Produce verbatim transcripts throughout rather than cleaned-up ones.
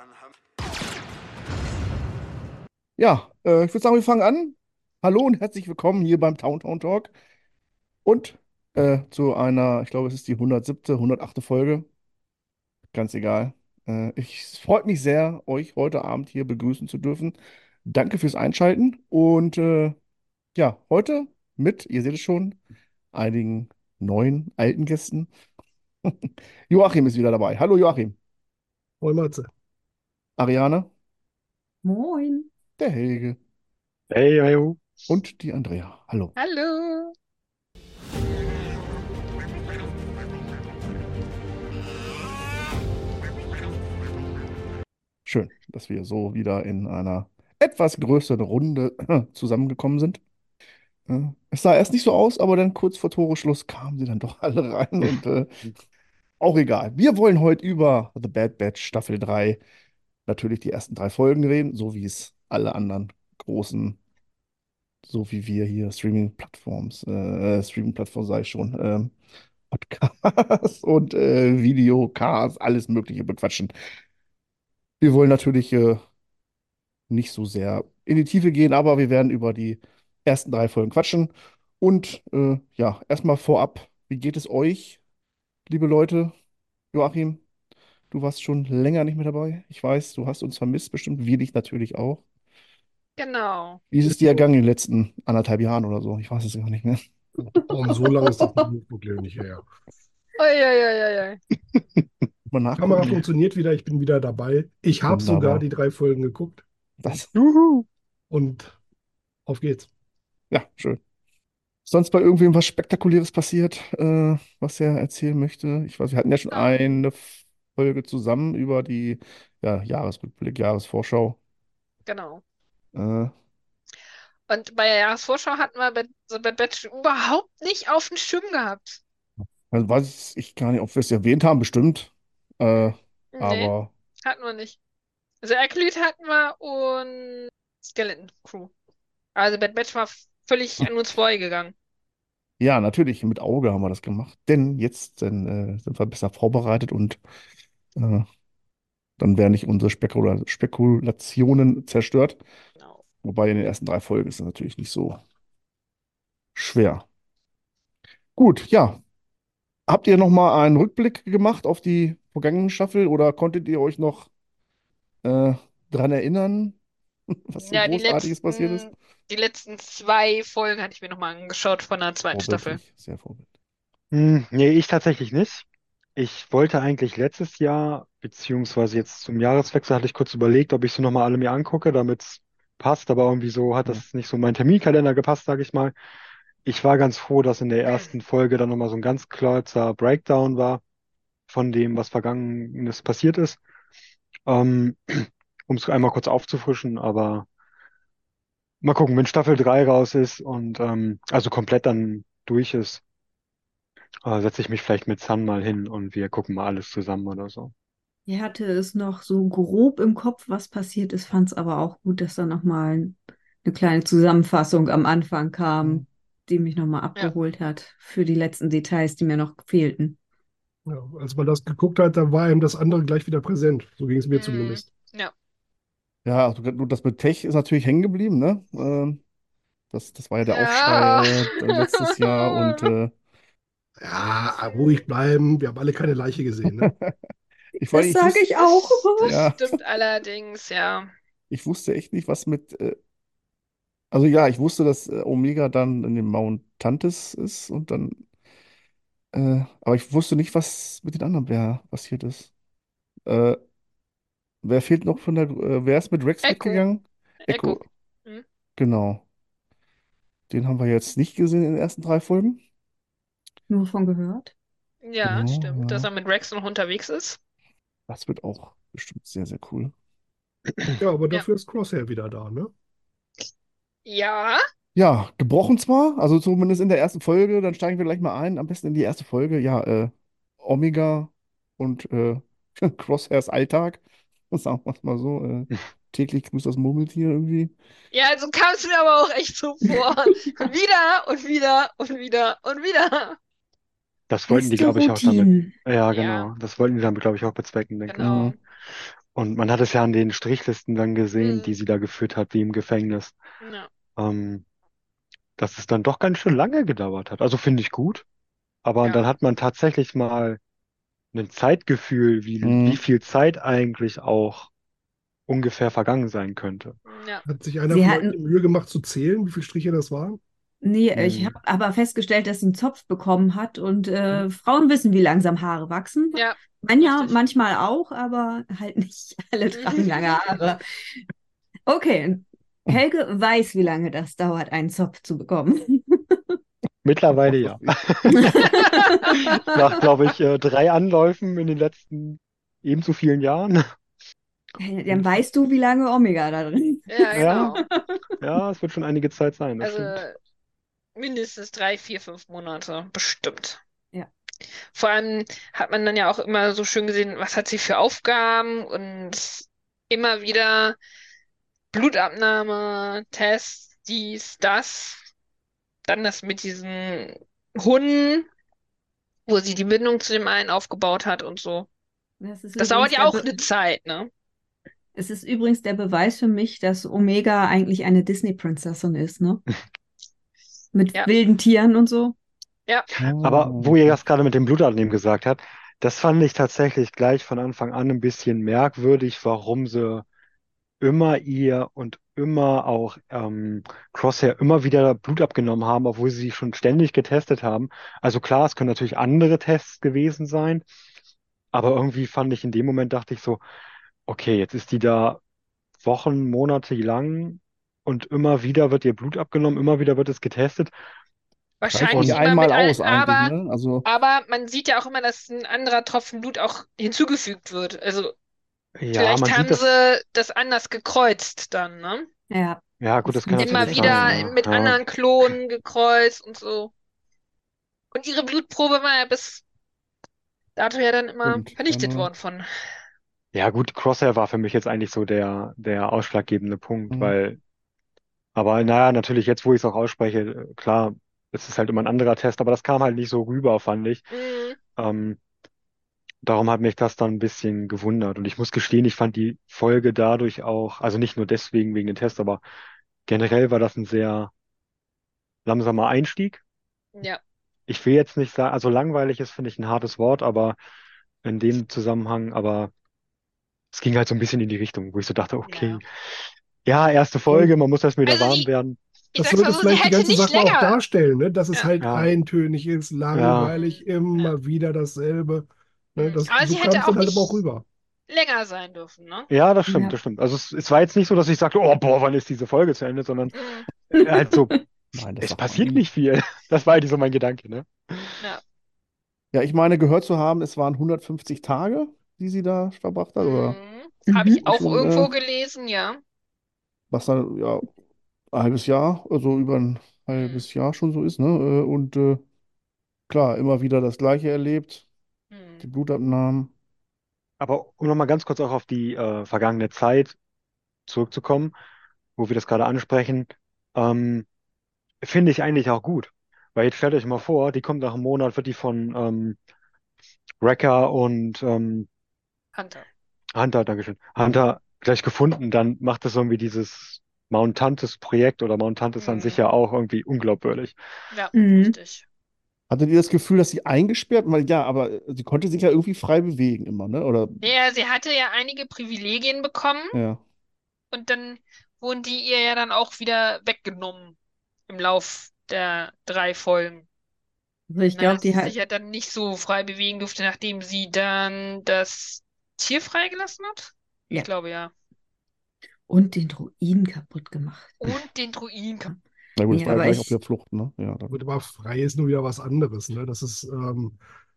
Ja, äh, ich würde sagen, wir fangen an. Hallo und herzlich willkommen hier beim Town Town Talk und äh, zu einer, ich glaube, es ist die hundertsiebte, hundertachte Folge. Ganz egal. Äh, ich, es freut mich sehr, euch heute Abend hier begrüßen zu dürfen. Danke fürs Einschalten und äh, ja, heute mit, ihr seht es schon, einigen neuen, alten Gästen. Joachim ist wieder dabei. Hallo Joachim. Moin Matze. Ariane, Moin. der Helge Hey, hey, und die Andrea. Hallo. Hallo. Schön, dass wir so wieder in einer etwas größeren Runde zusammengekommen sind. Äh, Es sah erst nicht so aus, aber dann kurz vor Toreschluss kamen sie dann doch alle rein und äh, auch egal. Wir wollen heute über The Bad Batch Staffel drei natürlich die ersten drei Folgen reden, so wie es alle anderen großen, so wie wir hier Streaming-Plattforms, äh, Streaming-Plattform sage ich schon, ähm, Podcasts und äh, Videocasts, alles Mögliche bequatschen. Wir wollen natürlich äh, nicht so sehr in die Tiefe gehen, aber wir werden über die ersten drei Folgen quatschen. Und äh, ja, erstmal vorab, wie geht es euch, liebe Leute? Joachim, du warst schon länger nicht mehr dabei. Ich weiß, du hast uns vermisst, bestimmt wir dich natürlich auch. Genau. Wie ist es dir So, ergangen in den letzten anderthalb Jahren oder so? Ich weiß es gar nicht mehr. kaum so lange ist das Problem nicht her. Uiuiuiui. Mal Kamera nachgucken. funktioniert wieder, ich bin wieder dabei. Ich habe sogar Wunderbar. die drei Folgen geguckt Das, juhu. und auf geht's. ja, schön. Sonst bei irgendwem was Spektakuläres passiert, äh, was er erzählen möchte? Ich weiß, wir hatten ja schon Ja, eine Folge zusammen über die ja, Jahresrückblick, Jahresvorschau. genau. Äh, Und bei der Jahresvorschau hatten wir bei The Bad Batch überhaupt nicht auf dem Schirm gehabt. also weiß ich gar nicht, ob wir es erwähnt haben, bestimmt. Äh, Hm. Nee, aber hatten wir nicht. Also Acolyte hatten wir und Skeleton Crew. Also Bad Batch war völlig an uns vorbeigegangen. ja, natürlich, mit Auge haben wir das gemacht. Denn jetzt dann, äh, sind wir besser vorbereitet und äh, dann werden nicht unsere Spekula Spekulationen zerstört. Genau. Wobei in den ersten drei Folgen ist es natürlich nicht so schwer. Gut, ja. Habt ihr noch mal einen Rückblick gemacht auf die vergangene Staffel oder konntet ihr euch noch äh, daran erinnern, was so Ja, die Großartiges passiert ist? letzten, die letzten zwei Folgen hatte ich mir nochmal angeschaut von der zweiten Staffel. Vorbildlich, sehr vorbildlich. Hm, nee, ich tatsächlich nicht. Ich wollte eigentlich letztes Jahr, beziehungsweise jetzt zum Jahreswechsel, hatte ich kurz überlegt, ob ich so nochmal alle mir angucke, damit es passt, aber irgendwie so hat Hm. das nicht so in meinen Terminkalender gepasst, sage ich mal. Ich war ganz froh, dass in der ersten Folge dann nochmal so ein ganz kurzer Breakdown war von dem, was Vergangenes passiert ist, ähm, um es einmal kurz aufzufrischen, aber mal gucken, wenn Staffel drei raus ist und ähm, also komplett dann durch ist. Äh, setze ich mich vielleicht mit Sun mal hin und wir gucken mal alles zusammen oder so. Ich hatte es noch so grob im Kopf, was passiert ist, fand es aber auch gut, dass da nochmal eine kleine Zusammenfassung am Anfang Hm. kam, die mich nochmal Ja. abgeholt hat für die letzten Details, die mir noch fehlten. Ja, als man das geguckt hat, da war ihm das andere gleich wieder präsent. So ging es mir Mm, zumindest. ja. Ja, also gut, das mit Tech ist natürlich hängen geblieben, ne? Ähm, das, das war ja der Aufschrei Ja. äh, letztes Jahr und äh, Ja, ruhig bleiben. Wir haben alle keine Leiche gesehen, ne? ich, vor allem, Das ich sage wusste, ich auch. Das, das ja, stimmt allerdings, ja. ich wusste echt nicht, was mit, äh, also ja, ich wusste, dass äh, Omega dann in dem Mount Tantis ist und dann, äh, aber ich wusste nicht, was mit den anderen wer passiert ist. Äh, wer fehlt noch von der, äh, wer ist mit Rex Echo. mitgegangen? Echo. Echo, Hm? genau. Den haben wir jetzt nicht gesehen in den ersten drei Folgen. Nur von gehört. Ja, Genau, stimmt, dass ja. er mit Rex noch unterwegs ist. Das wird auch bestimmt sehr, sehr cool. Ja, aber Ja. dafür ist Crosshair wieder da, ne? Ja, Ja, gebrochen zwar, also zumindest in der ersten Folge, dann steigen wir gleich mal ein, am besten in die erste Folge. Ja, äh, Omega und äh, Crosshairs Alltag, sagen wir es mal so. Äh, täglich grüßt das Murmeltier irgendwie. ja, also kam es mir aber auch echt so vor. Und wieder und wieder und wieder und wieder. Das wollten die, Feste glaube ich, auch damit. Routinen. Ja, Ja, genau. Das wollten die damit, glaube ich, auch bezwecken, denke ich genau. mal. Mhm. Und man hat es ja an den Strichlisten dann gesehen, die Mhm. sie da geführt hat, wie im Gefängnis, Ja. ähm, dass es dann doch ganz schön lange gedauert hat. Also finde ich gut, aber Ja. dann hat man tatsächlich mal ein Zeitgefühl, wie, wie Mhm. viel Zeit eigentlich auch ungefähr vergangen sein könnte. Ja. Hat sich einer Sie von euch die hatten, Mühe gemacht zu zählen, wie viele Striche das waren? nee, ich Hm. habe aber festgestellt, dass sie einen Zopf bekommen hat und Ja. äh, Frauen wissen, wie langsam Haare wachsen. Ja, Männer richtig. manchmal auch, aber halt nicht alle tragen lange Haare. Okay, Helge weiß, wie lange das dauert, einen Zopf zu bekommen. Mittlerweile ja. Nach, glaube ich, äh, drei Anläufen in den letzten ebenso vielen Jahren. Dann weißt du, wie lange Omega da drin Ja, ist. Ja, genau. ja, es wird schon einige Zeit sein, das Also stimmt. mindestens drei, vier, fünf Monate, bestimmt. Ja. Vor allem hat man dann ja auch immer so schön gesehen, was hat sie für Aufgaben und immer wieder Blutabnahme, Tests, dies, das. Dann das mit diesen Hunden, wo sie die Bindung zu dem einen aufgebaut hat und so. Das ist Das dauert übrigens ja der auch Be eine Zeit, ne? es ist übrigens der Beweis für mich, dass Omega eigentlich eine Disney-Prinzessin ist, ne? Mit Ja, wilden Tieren und so. ja. Aber Ah, wo ihr das gerade mit dem Blutabnehmen gesagt habt, das fand ich tatsächlich gleich von Anfang an ein bisschen merkwürdig, warum sie immer ihr und immer auch ähm, Crosshair immer wieder Blut abgenommen haben, obwohl sie schon ständig getestet haben. Also klar, es können natürlich andere Tests gewesen sein, aber irgendwie fand ich in dem Moment, dachte ich so, okay, jetzt ist die da Wochen, Monate lang und immer wieder wird ihr Blut abgenommen, immer wieder wird es getestet. reicht nicht Wahrscheinlich Und immer mit einmal ein, aus eigentlich, aber, ne? Also, aber man sieht ja auch immer, dass ein anderer Tropfen Blut auch hinzugefügt wird. Also ja, vielleicht man sieht haben das, sie das anders gekreuzt dann, ne? Ja, ja gut, das das kann müsste Immer natürlich sehr wieder gut. sein, ja. mit Ja, anderen Klonen gekreuzt und so. Und ihre Blutprobe war ja bis dato ja dann immer stimmt. vernichtet Dann, worden von. ja gut, Crosshair war für mich jetzt eigentlich so der, der ausschlaggebende Punkt, äh, weil, aber naja, natürlich jetzt, wo ich es auch ausspreche, äh, klar, es ist halt immer ein anderer Test, aber das kam halt nicht so rüber, fand ich. Mm, Ähm, Darum hat mich das dann ein bisschen gewundert. Und ich muss gestehen, ich fand die Folge dadurch auch, also nicht nur deswegen wegen den Tests, aber generell war das ein sehr langsamer Einstieg. ja, Ich will jetzt nicht sagen, also langweilig ist, finde ich, ein hartes Wort, aber in dem Zusammenhang, aber es ging halt so ein bisschen in die Richtung, wo ich so dachte, okay, ja. ja, erste Folge, man muss erst wieder Also warm sie, werden. ich Das sag's mal sollte so, sie vielleicht die hätte ganze nicht Sache auch länger. darstellen, ne? Dass es Ja. halt Ja, eintönig ist, ja, langweilig, Mm, ja. immer wieder dasselbe. Ne? Mm. Das, Aber so sie kam hätte es auch dann halt aber auch nicht rüber. länger sein dürfen, ne? ja, das stimmt, Ja. das stimmt. Also es, es war jetzt nicht so, dass ich sagte, oh, boah, wann ist diese Folge zu Ende, sondern Mm, äh, halt so, nein, das es sagt man passiert nie. nicht viel. Das war eigentlich so mein Gedanke, ne? ja. Ja, ich meine, gehört zu haben, es waren hundertfünfzig Tage, die sie da verbracht hat, oder Mm. Habe ich Mhm. auch schon, äh, irgendwo gelesen, ja. was dann, ja, ein halbes Jahr, also über ein Mm, halbes Jahr schon so ist, ne? Äh, Und äh, klar, immer wieder das Gleiche erlebt, mm. die Blutabnahmen. Aber um nochmal ganz kurz auch auf die äh, vergangene Zeit zurückzukommen, wo wir das gerade ansprechen, ähm, finde ich eigentlich auch gut. Weil jetzt stellt euch mal vor, die kommt nach einem Monat, wird die von ähm, Wrecker und ähm, Hunter. Hunter, Dankeschön, Hunter gleich gefunden, dann macht das irgendwie dieses Mount Tantis Projekt oder Mount Tantis an sich ja Mm. auch irgendwie unglaubwürdig. Ja, Mhm. richtig. Hattet ihr das Gefühl, dass sie eingesperrt, weil ja, aber äh, sie konnte sich ja irgendwie frei bewegen immer, ne? Oder, Ja, sie hatte ja einige Privilegien bekommen ja. und dann wurden die ihr ja dann auch wieder weggenommen im Lauf der drei Folgen. Also ich Na, glaube, dass sie die sich hat ja dann nicht so frei bewegen durfte, nachdem sie dann das Tier freigelassen hat. Ich ja glaube ja. und den Druiden kaputt gemacht. Und den Druiden. Na gut, das Nee, war ja aber gleich auf ich, der Flucht, ne? Ja, dann. Gut, aber frei ist nur wieder was anderes. Ne? Das ist ähm,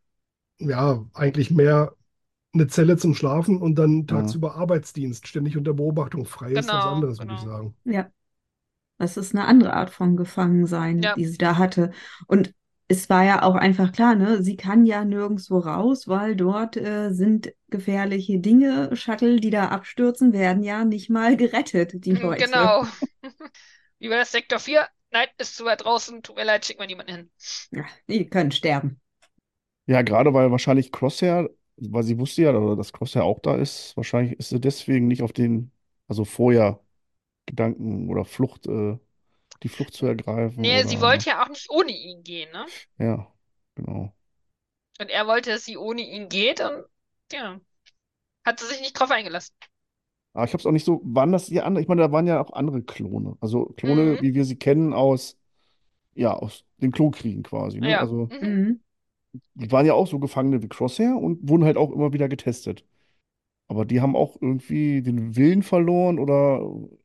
ja eigentlich mehr eine Zelle zum Schlafen und dann Mhm. tagsüber Arbeitsdienst, ständig unter Beobachtung. Frei ist was Genau, anderes, würde ich genau. sagen. ja, das ist eine andere Art von Gefangensein, Ja, die sie da hatte. Und es war ja auch einfach klar, ne? Sie kann ja nirgendwo raus, weil dort äh, sind gefährliche Dinge. Shuttle, die da abstürzen, werden ja nicht mal gerettet, die Leute. genau. Wie war das Sektor vier? Nein, ist zu weit draußen. Tut mir leid, schick mal niemanden hin. Ja, die können sterben. Ja, gerade weil wahrscheinlich Crosshair weil sie wusste ja, oder dass Crosshair auch da ist. Wahrscheinlich ist sie deswegen nicht auf den, also vorher Gedanken oder Flucht, äh, die Flucht zu ergreifen Nee, sie oder, ne? wollte ja auch nicht ohne ihn gehen, ne? Ja, genau. Und er wollte, dass sie ohne ihn geht und ja, hat sie sich nicht drauf eingelassen. Aber ich habe es auch nicht so, waren das die andere? Ich meine, da waren ja auch andere Klone. Also Klone, Mhm. wie wir sie kennen aus, ja, aus den Klonkriegen quasi, ne? Ja. Also Mhm. Mhm. die waren ja auch so Gefangene wie Crosshair und wurden halt auch immer wieder getestet. Aber die haben auch irgendwie den Willen verloren oder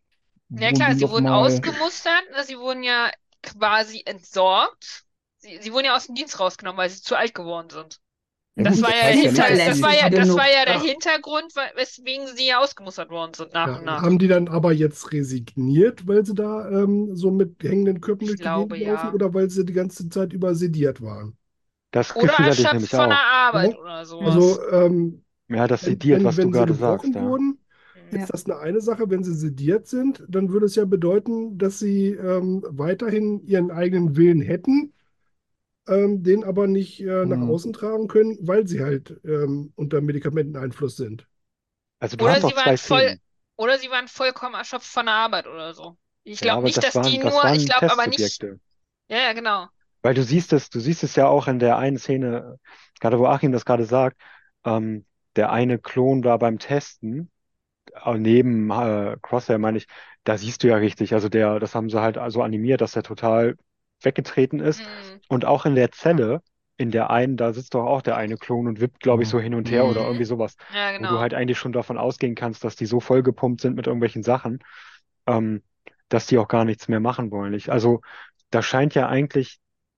Ja wurden klar, die sie noch wurden mal, ausgemustert, ne? Sie wurden ja quasi entsorgt. Sie, sie wurden ja aus dem Dienst rausgenommen, weil sie zu alt geworden sind. ja Das gut, war das ja der heißt ja nicht, Hinter, dass das war sie, Zuverlässig ja, das war genug. ja der Ja, Hintergrund, we- weswegen sie ja ausgemustert worden sind nach ja. und nach. Haben die dann aber jetzt resigniert, weil sie da ähm, so mit hängenden Köpfen Ich durch die glaube Gegend laufen ja. oder weil sie die ganze Zeit über sediert waren? Das Oder Gefühl hatte ich erschöpft nämlich von der auch. Arbeit Ja? oder Mhm. sowas. Also ähm, Ja, das wenn, sediert, wenn, was du wenn sie gerade sagst, gebrochen ja. wurden, Mhm. ist Ja. das eine eine Sache. Wenn sie sediert sind, dann würde es ja bedeuten, dass sie ähm, weiterhin ihren eigenen Willen hätten, ähm, den aber nicht äh, nach hm, außen tragen können, weil sie halt ähm, unter Medikamenteneinfluss sind. Also du Oder hast sie auch waren zwei voll, Szenen. oder sie waren vollkommen erschöpft von der Arbeit oder so. Ich Ja, glaube aber nicht, das dass die waren, das nur, ich waren glaube aber nicht, Testsubjekte. ja, ja, genau. Weil du siehst es, du siehst es ja auch in der einen Szene, gerade wo Achim das gerade sagt, ähm, der eine Klon war beim Testen, äh, neben äh, Crosshair meine ich, da siehst du ja richtig, also der, das haben sie halt so animiert, dass er total weggetreten ist. Mhm. Und auch in der Zelle, in der einen, da sitzt doch auch der eine Klon und wippt, glaube ich, hm, so hin und her hm. oder Mhm. irgendwie sowas, Ja, wo du genau. halt eigentlich schon davon ausgehen kannst, dass die so vollgepumpt sind mit irgendwelchen Sachen, ähm, dass die auch gar nichts mehr machen wollen. Ich, also da scheint ja eigentlich,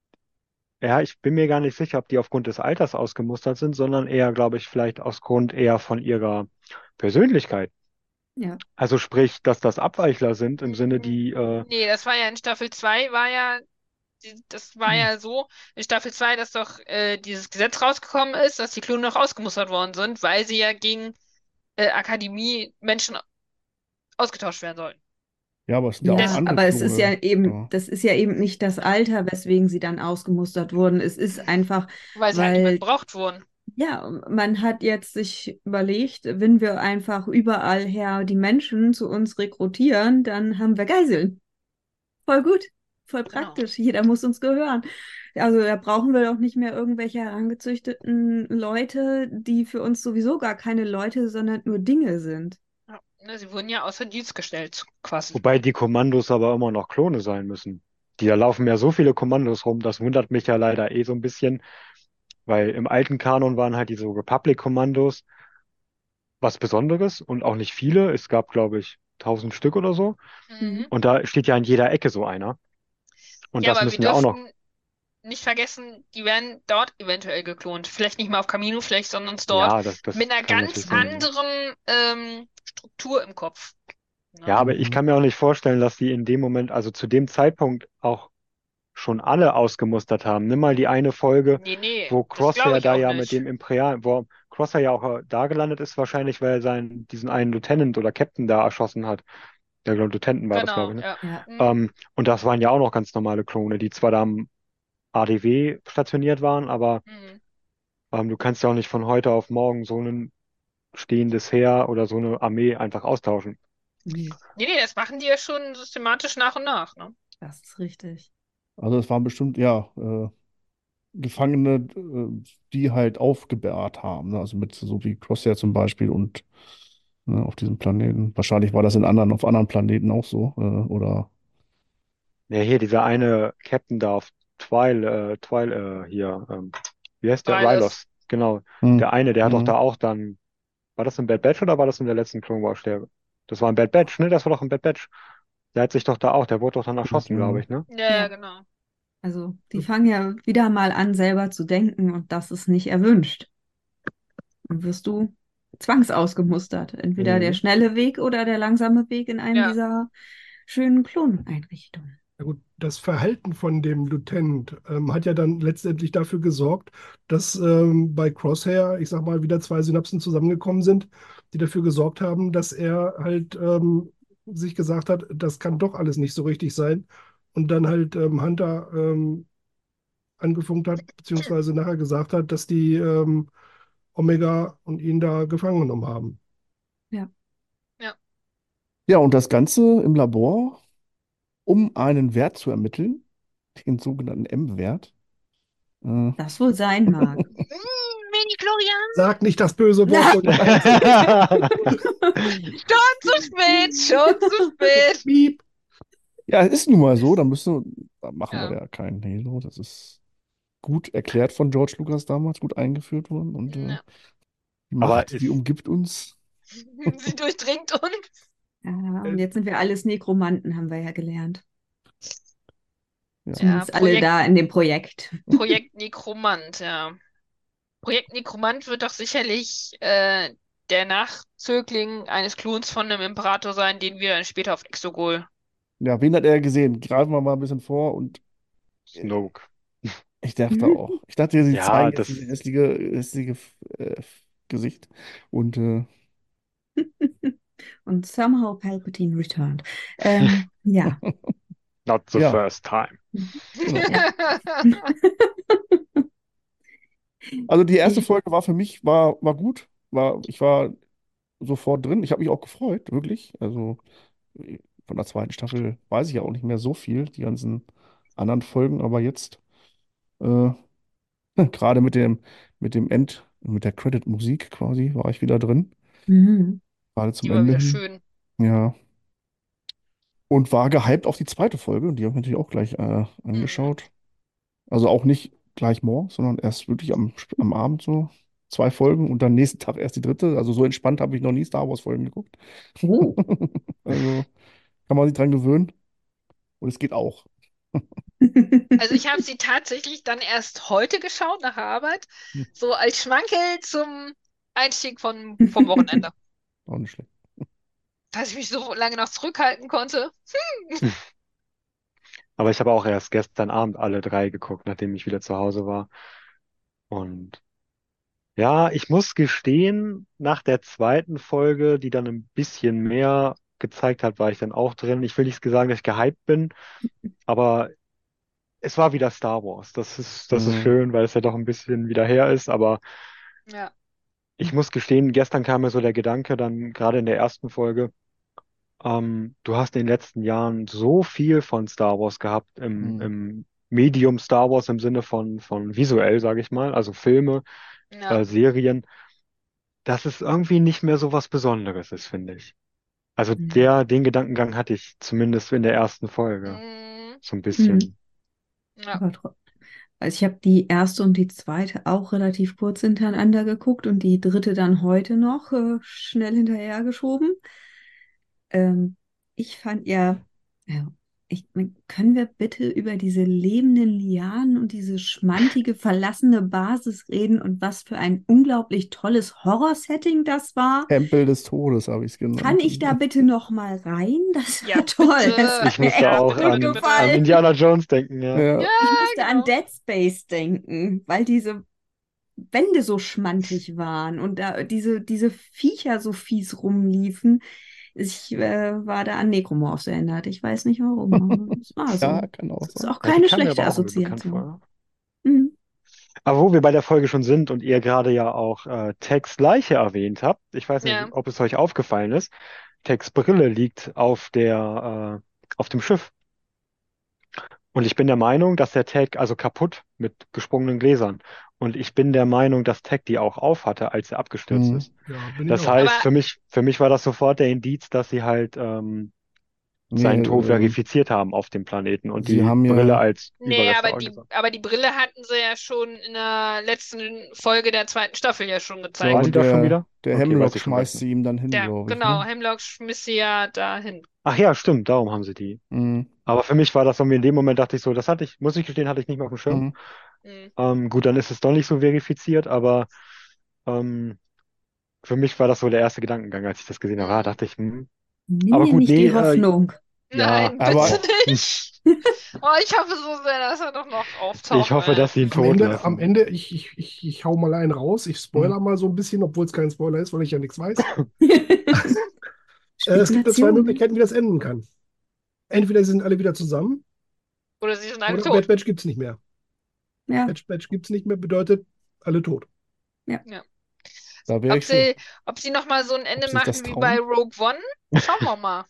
ja, ich bin mir gar nicht sicher, ob die aufgrund des Alters ausgemustert sind, sondern eher, glaube ich, vielleicht aus Grund eher von ihrer Persönlichkeit. Ja. Also sprich, dass das Abweichler sind im Sinne, die, äh, Mm, nee, das war ja in Staffel zwei war ja, die- das war ja so, in Staffel zwei, dass doch äh, dieses Gesetz rausgekommen ist, dass die Klone noch ausgemustert worden sind, weil sie ja gegen äh, Akademie Menschen ausgetauscht werden sollten. Ja, aber es sind ja auch Ja, Das, andere aber es ist ja Klone eben, da. das ist ja eben nicht das Alter, weswegen sie dann ausgemustert wurden. Es ist einfach, weil sie halt nicht mehr weil, gebraucht wurden. ja, man hat jetzt sich überlegt, wenn wir einfach überall her die Menschen zu uns rekrutieren, dann haben wir Geiseln. Voll gut, voll Genau. praktisch. Jeder muss uns gehören. Also da brauchen wir doch nicht mehr irgendwelche herangezüchteten Leute, die für uns sowieso gar keine Leute, sondern nur Dinge sind. Ja. Ne, sie wurden ja außer Dienst gestellt, quasi. wobei die Kommandos aber immer noch Klone sein müssen. Die, da laufen ja so viele Kommandos rum, das wundert mich ja leider eh so ein bisschen, weil im alten Kanon waren halt diese Republic-Kommandos was Besonderes und auch nicht viele. Es gab, glaube ich, tausend Stück oder so. Mhm. Mhm. Und da steht ja an jeder Ecke so einer. Und Ja, das aber wir müssen ja auch noch. dürften nicht vergessen, die werden dort eventuell geklont. Vielleicht nicht mal auf Camino, vielleicht, sondern dort Ja, das, das mit einer kann ganz natürlich sein. anderen ähm, Struktur im Kopf. Ja, Ne? aber ich Mhm. kann mir auch nicht vorstellen, dass die in dem Moment, also zu dem Zeitpunkt auch schon alle ausgemustert haben. Nimm mal die eine Folge, Nee, nee, wo das glaube Crosshair ich da auch ja mit nicht. dem Imperial, wo Crosshair ja auch äh, da gelandet ist, wahrscheinlich, weil er seinen, diesen einen Lieutenant oder Captain da erschossen hat. Ja, glaube Lieutenant war das, glaube Genau, ich, ne? ja. Ja. Mhm. Ähm, und das waren ja auch noch ganz normale Klone, die zwar da am A D W stationiert waren, aber Mhm. ähm, du kannst ja auch nicht von heute auf morgen so ein stehendes Heer oder so eine Armee einfach austauschen. Nee, Nee, nee, das machen die ja schon systematisch nach und nach, ne? das ist richtig. Also es waren bestimmt, ja, äh, Gefangene, äh, die halt aufgebahrt haben, ne? Also mit so wie Crosshair zum Beispiel und ne, auf diesem Planeten. Wahrscheinlich war das in anderen, auf anderen Planeten auch so. Äh, oder Ja, hier, dieser eine Captain da auf Twile, äh, Twile, äh, hier, ähm, wie heißt der? Beides. Rylos, genau. hm, Der eine, der hat doch hm, da auch dann, war das in Bad Batch oder war das in der letzten Clone Wars Stärke? Das war in Bad Batch, ne? Das war doch in Bad Batch. Der hat sich doch da auch, der wurde doch dann gut, erschossen, glaube ja. ich, ne? Ja, ja, Ja, genau. also die fangen ja wieder mal an, selber zu denken und das ist nicht erwünscht. Dann wirst du zwangsausgemustert. Entweder der Mhm. schnelle Weg oder der langsame Weg in einen Ja. dieser schönen Kloneinrichtungen. Ja gut, das Verhalten von dem Lieutenant ähm, hat ja dann letztendlich dafür gesorgt, dass ähm, bei Crosshair, ich sag mal, wieder zwei Synapsen zusammengekommen sind, die dafür gesorgt haben, dass er halt ähm, sich gesagt hat, das kann doch alles nicht so richtig sein. Und dann halt ähm, Hunter ähm, angefunkt hat, beziehungsweise nachher gesagt hat, dass die ähm, Omega und ihn da gefangen genommen haben. Ja. Ja. Ja, und das Ganze im Labor, um einen Wert zu ermitteln, den sogenannten M-Wert. Äh, Das wohl sein mag. Mm, Mini-Chlorian, Sag nicht das böse Wort, Folge eins. schon zu spät, schon zu spät. Piep. ja, es ist nun mal so, da müssen, da machen wir Ja. ja keinen Halo. Das ist gut erklärt von George Lucas damals, gut eingeführt worden. Und äh, Ja. die Aber Macht, die ist, umgibt uns. Sie durchdringt uns. Ja, und jetzt sind wir alles Nekromanten, haben wir ja gelernt. Ja. Zumindest Ja, alle Projekt- da in dem Projekt. Projekt Nekromant, ja. Projekt Nekromant wird doch sicherlich äh, der Nachzögling eines Klons von einem Imperator sein, den wir dann später auf Exogol. Ja, wen hat er gesehen? Greifen wir mal ein bisschen vor und Snoke. ich dachte auch. Ich dachte, sie Ja, zeigen jetzt das- dieses hässliche, hässliche äh, Gesicht. Und äh, Und somehow Palpatine returned. Ähm, ja. Not the Ja. first time. genau. Ja. Also die erste Ich- Folge war für mich, war, war gut. War, ich war sofort drin. Ich habe mich auch gefreut, wirklich. Also äh, von der zweiten Staffel weiß ich ja auch nicht mehr so viel, die ganzen anderen Folgen, aber jetzt äh, gerade mit dem, mit dem End, mit der Credit-Musik quasi, war ich wieder drin. Mhm. Gerade zum Die war Ende wieder hin. schön. Ja. Und war gehypt auf die zweite Folge. Und die habe ich natürlich auch gleich äh, angeschaut. Also auch nicht gleich morgens, sondern erst wirklich am, am Abend so zwei Folgen und dann nächsten Tag erst die dritte. Also so entspannt habe ich noch nie Star Wars-Folgen geguckt. Oh. Also kann man sich dran gewöhnen. Und es geht auch. Also ich habe sie tatsächlich dann erst heute geschaut nach der Arbeit, so als Schmankerl zum Einstieg von, vom Wochenende. Auch nicht schlecht. Dass ich mich so lange noch zurückhalten konnte. Aber ich habe auch erst gestern Abend alle drei geguckt, nachdem ich wieder zu Hause war. Und ja, ich muss gestehen, nach der zweiten Folge, die dann ein bisschen mehr gezeigt hat, war ich dann auch drin. Ich will nicht sagen, dass ich gehypt bin, aber es war wieder Star Wars. Das ist, das ist Mhm. schön, weil es ja doch ein bisschen wieder her ist. Aber Ja. ich muss gestehen, gestern kam mir so der Gedanke, dann gerade in der ersten Folge, ähm, du hast in den letzten Jahren so viel von Star Wars gehabt, im, Mhm. im Medium Star Wars im Sinne von, von visuell, sage ich mal, also Filme, Ja. äh, Serien, dass es irgendwie nicht mehr so was Besonderes ist, finde ich. Also Mhm. der, den Gedankengang hatte ich zumindest in der ersten Folge. Mm, So ein bisschen. ja. Aber tro- also ich habe die erste und die zweite auch relativ kurz hintereinander geguckt und die dritte dann heute noch äh, schnell hinterhergeschoben. Ähm, ich fand ja, ja ich, können wir bitte über diese lebenden Lianen und diese schmantige, verlassene Basis reden und was für ein unglaublich tolles Horror-Setting das war? Tempel des Todes habe ich es genannt. Kann ich da bitte noch mal rein? Das war Ja, toll. bitte. Das hat Ich mir musste Ja, auch bitte, an, bitte, gut bitte. an gefallen. Indiana Jones denken, ja. Ja. Ja, Ich musste an genau. Dead Space denken, weil diese Wände so schmantig waren und da diese, diese Viecher so fies rumliefen. Ich äh, war da an Necromorphs erinnert. Ich weiß nicht warum, aber es war so. Ja, kann auch Das ist sein. auch Ja, die keine kam mir schlechte aber auch irgendwie bekannt Assoziation. vor. Mhm. Aber wo wir bei der Folge schon sind und ihr gerade ja auch äh, Tex Leiche erwähnt habt, ich weiß nicht, Ja. ob es euch aufgefallen ist, Tex Brille liegt auf der, äh, auf dem Schiff. Und ich bin der Meinung, dass der Tag, also kaputt mit gesprungenen Gläsern. Und ich bin der Meinung, dass Tag die auch auf hatte, als er abgestürzt Mhm. ist. Ja, bin ich Das auch. heißt, Aber für mich, für mich war das sofort der Indiz, dass sie halt ähm, Nee, seinen Tod ähm, verifiziert haben auf dem Planeten und sie die haben Brille ja, als nee, Überreste aber die, angesagt. aber die Brille hatten sie ja schon in der letzten Folge der zweiten Staffel ja schon ich War gezeigt. glaube, die da schon der, wieder? der Okay, weiß Hemlock ich schon gar schmeißt nicht sie mehr. ihm dann hin, Der, glaube ich, genau, ne? Hemlock schmiss sie ja dahin. Ach ja, stimmt, darum haben sie die. Mhm. Aber für mich war das irgendwie in dem Moment, dachte ich so, das hatte ich, muss ich gestehen, hatte ich nicht mehr auf dem Schirm. Mhm. Mhm. Ähm, gut, dann ist es doch nicht so verifiziert, aber ähm, für mich war das so der erste Gedankengang, als ich das gesehen habe. Ah, Mhm. dachte ich, hm. Nimm Aber dir gut, nicht nee, die äh, Hoffnung. ja, Nein, Aber bitte auch. nicht. Oh, ich hoffe so sehr, dass er doch noch Ich auftauchen hoffe, dass sie ihn wird. Am tot Ende, am lassen. Ende ich, ich, ich, ich hau mal einen raus. Ich spoiler mal so ein bisschen, obwohl es kein Spoiler ist, weil ich ja nichts weiß. Äh, es gibt nur zwei Spekulation. Möglichkeiten, wie das enden kann. Entweder sie sind alle wieder zusammen Oder sie sind alle oder Bad tot. Batch gibt es nicht mehr. Ja, Bad Batch gibt es nicht mehr, bedeutet alle tot. ja. Ja. Da wäre Ob ich für. sie, ob sie nochmal so ein Ende Ob sie sich das machen wie bei trauen? Rogue One? Schauen wir mal.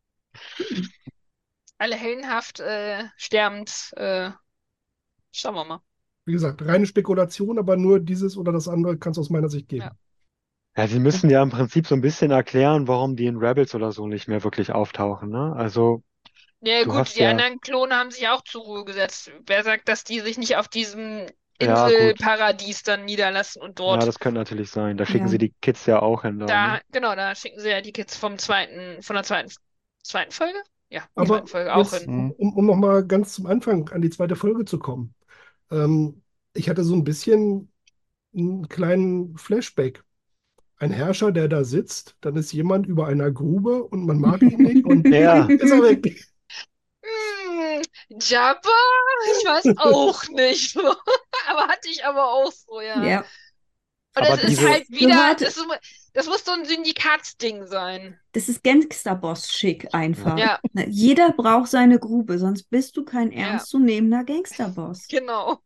Alle heldenhaft äh, sterbend. Äh, schauen wir mal. Wie gesagt, reine Spekulation, aber nur dieses oder das andere kann es aus meiner Sicht Ja. geben. Ja, sie müssen ja im Prinzip so ein bisschen erklären, warum die in Rebels oder so nicht mehr wirklich auftauchen, ne? Also, Ja, du gut, hast die ja, anderen Klone haben sich auch zur Ruhe gesetzt. Wer sagt, dass die sich nicht auf diesem ja, gut. Inselparadies dann niederlassen und Ja, dort das könnte natürlich sein. Da schicken Ja. sie die Kids ja auch hin, da, ne? da, genau, da schicken sie ja die Kids vom zweiten, von der zweiten, zweiten Folge? Ja, Aber zweiten Folge auch jetzt, hin. Hm. um, um nochmal ganz zum Anfang an die zweite Folge zu kommen. Ähm, ich hatte so ein bisschen einen kleinen Flashback. Ein Herrscher, der da sitzt, dann ist jemand über einer Grube und man mag ihn nicht und Ja, ist er weg. Hm, Jabba? Ich weiß auch nicht. Aber hatte ich aber auch so, ja. Ja, Und aber es ist diese, halt wieder, gehört, das, ist, das muss so ein Syndikatsding sein. das ist Gangsterboss-schick einfach. Ja, Ne, Jeder braucht seine Grube, sonst bist du kein ja, ernstzunehmender Gangsterboss. genau.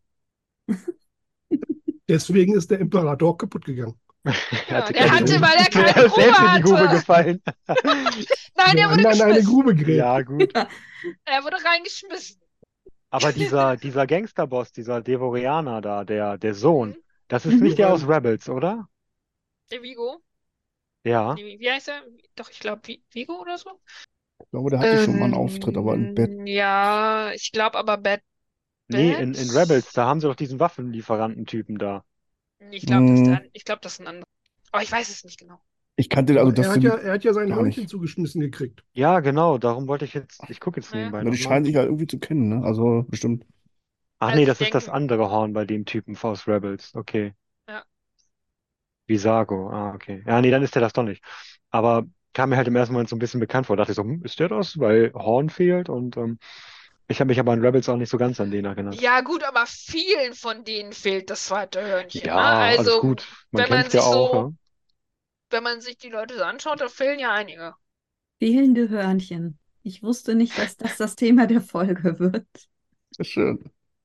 Deswegen ist der Imperator kaputt gegangen. er Ja, hatte der keine hatte, Grube. weil er Er keine ist Grube selbst in die Grube hatte. gefallen. Nein, Wir der wurde haben an eine geschmissen. Grube gräbt. Ja, gut. Er wurde reingeschmissen. Aber dieser, dieser Gangsterboss, dieser Devorianer da, der, der Sohn, Mhm. das ist nicht Mhm. der aus Rebels, oder? Der Vigo. Ja. Nee, wie heißt er? Doch, ich glaube, Vigo oder so. Ich glaube, der hatte schon mal einen Auftritt, aber in Bett. Ähm, ja, ich glaube aber Bad Nee, in, in Batch. Rebels, da haben sie doch diesen Waffenlieferanten-Typen da. Ich glaube, das, Hm. dann, ich glaub, das ist ein anderer. Aber ich weiß es nicht genau. Ich kannte, also Aber das er hat ja, sind er hat ja sein gar Hörnchen nicht. zugeschmissen gekriegt. Ja, genau, darum wollte ich jetzt, ich gucke jetzt Naja. nebenbei Ja, die nochmal. scheinen sich ja irgendwie zu kennen, ne? Also bestimmt. Ach Also nee, ich das ist das denke, andere Horn bei dem Typen aus Rebels. Okay. ja. Visago. Ah, okay. Ja, nee, dann ist der das doch nicht. Aber kam mir halt im ersten Moment so ein bisschen bekannt vor. Dachte ich so, hm, ist der das? Weil Horn fehlt und ähm, ich habe mich aber an Rebels auch nicht so ganz an den erinnert. Ja, gut, aber vielen von denen fehlt das zweite Hörnchen, ne? Ja, alles Also, gut. Man wenn man kämpft ja sich auch, so, ja. wenn man sich die Leute so anschaut, da fehlen ja einige. Fehlende Hörnchen. Ich wusste nicht, dass das das Thema der Folge wird. Ist schön.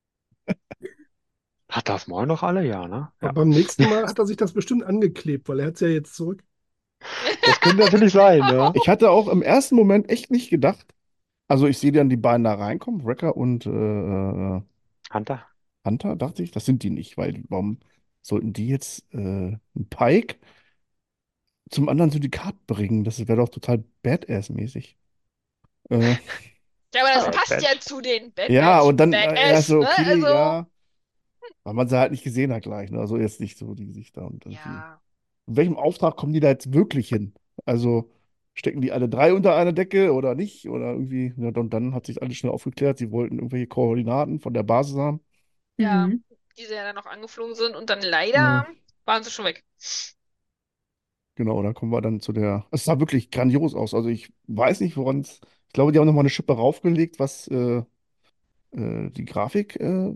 Hat das Maul noch alle? Ja, ne? Aber Ja. beim nächsten Mal hat er sich das bestimmt angeklebt, weil er hat es ja jetzt zurück. Das könnte natürlich sein, ne? Ich hatte auch im ersten Moment echt nicht gedacht. Also ich sehe dann die beiden da reinkommen, Wrecker und äh, äh, Hunter? Hunter, dachte ich, das sind die nicht, weil warum sollten die jetzt äh, einen Pike zum anderen Syndikat bringen? Das wäre doch total Badass-mäßig. Äh, Ja, aber das Bad passt ja Batch. zu den Bad ja, Batch, und dann äh, ja Badass, so, ne? okay, Also, ja, weil man sie halt nicht gesehen hat gleich, ne? Also jetzt nicht so die Gesichter und irgendwie. ja. In welchem Auftrag kommen die da jetzt wirklich hin? Also stecken die alle drei unter einer Decke oder nicht? Oder irgendwie, ja, und dann hat sich alles schnell aufgeklärt, sie wollten irgendwelche Koordinaten von der Basis haben. Ja, Mhm. die sie ja dann noch angeflogen sind und dann Ja, leider waren sie schon weg. genau, da kommen wir dann zu der. Es sah wirklich grandios aus. Also ich weiß nicht, woran es. Ich glaube, die haben nochmal eine Schippe raufgelegt, was äh, äh, die Grafik äh,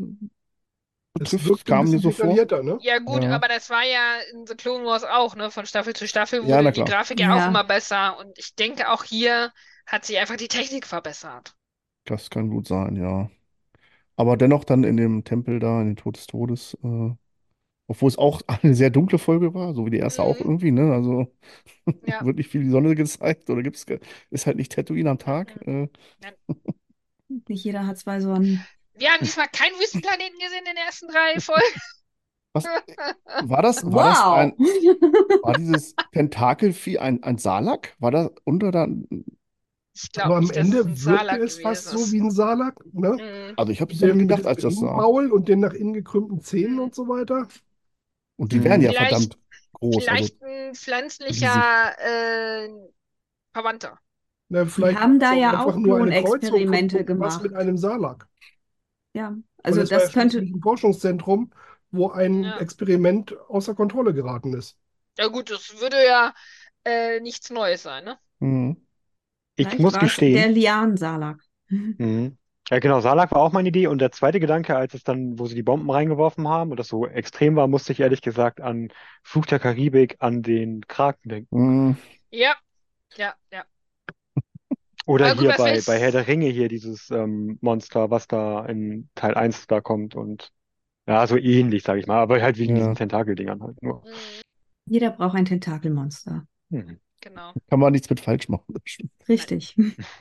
Es betrifft. wirkt ein Kam mir bisschen so vor. detaillierter, ne? Ja, gut, Ja, aber das war ja in The Clone Wars auch, ne? Von Staffel zu Staffel ja, na wurde die klar. Grafik ja auch Ja, immer besser und ich denke, auch hier hat sich einfach die Technik verbessert. Das kann gut sein, ja. Aber dennoch dann in dem Tempel da, in den Tod des Todes, äh, obwohl es auch eine sehr dunkle Folge war, so wie die erste auch Mhm, irgendwie, ne? Also ja. wird nicht viel die Sonne gezeigt oder gibt's, ge- ist halt nicht Tatooine am Tag. Mhm. Äh, Ja. nicht jeder hat zwei Sonnen. Wir haben diesmal keinen Wüstenplaneten gesehen in den ersten drei Folgen. was war das? War das Wow! ein, war dieses Tentakelvieh ein, ein Salak? War da unter da? Ich Aber glaube am nicht, dass es ein Ende wirkte Salak es fast gewesen so wie ist. ein Salak, ne? Mhm. Also ich habe es Mit dann dem, mit gedacht, dem als das sah. Ringmaul und den nach innen gekrümmten Zähnen Mhm. und so weiter. Und die wären Mhm. ja Vielleicht, verdammt groß, also vielleicht ein riesig. pflanzlicher äh, Verwandter. Na, Die vielleicht war haben es da auch ja einfach auch nur eine Kreuzung von Klonexperimente irgendwas mit gemacht. einem Salak. Ja, Weil also es war ja das könnte, schließlich ein Forschungszentrum, wo ein Ja. Experiment außer Kontrolle geraten ist. Ja gut, das würde ja äh, nichts Neues sein, ne? Mhm. Ich vielleicht muss war es der gestehen, Liansalak. mhm. Ja, genau, Salak war auch meine Idee. Und der zweite Gedanke, als es dann, wo sie die Bomben reingeworfen haben und das so extrem war, musste ich ehrlich gesagt an Fluch der Karibik, an den Kraken denken. Mhm. Ja, ja, ja. Oder Aber gut, hier was bei, bei Herr willst der Ringe, hier dieses ähm, Monster, was da in Teil eins da kommt und ja, so ähnlich, sag ich mal, aber halt wegen diesen Ja. Tentakeldingern halt nur. Mhm. Jeder braucht ein Tentakelmonster. Hm. Genau. Kann man nichts mit falsch machen. Richtig.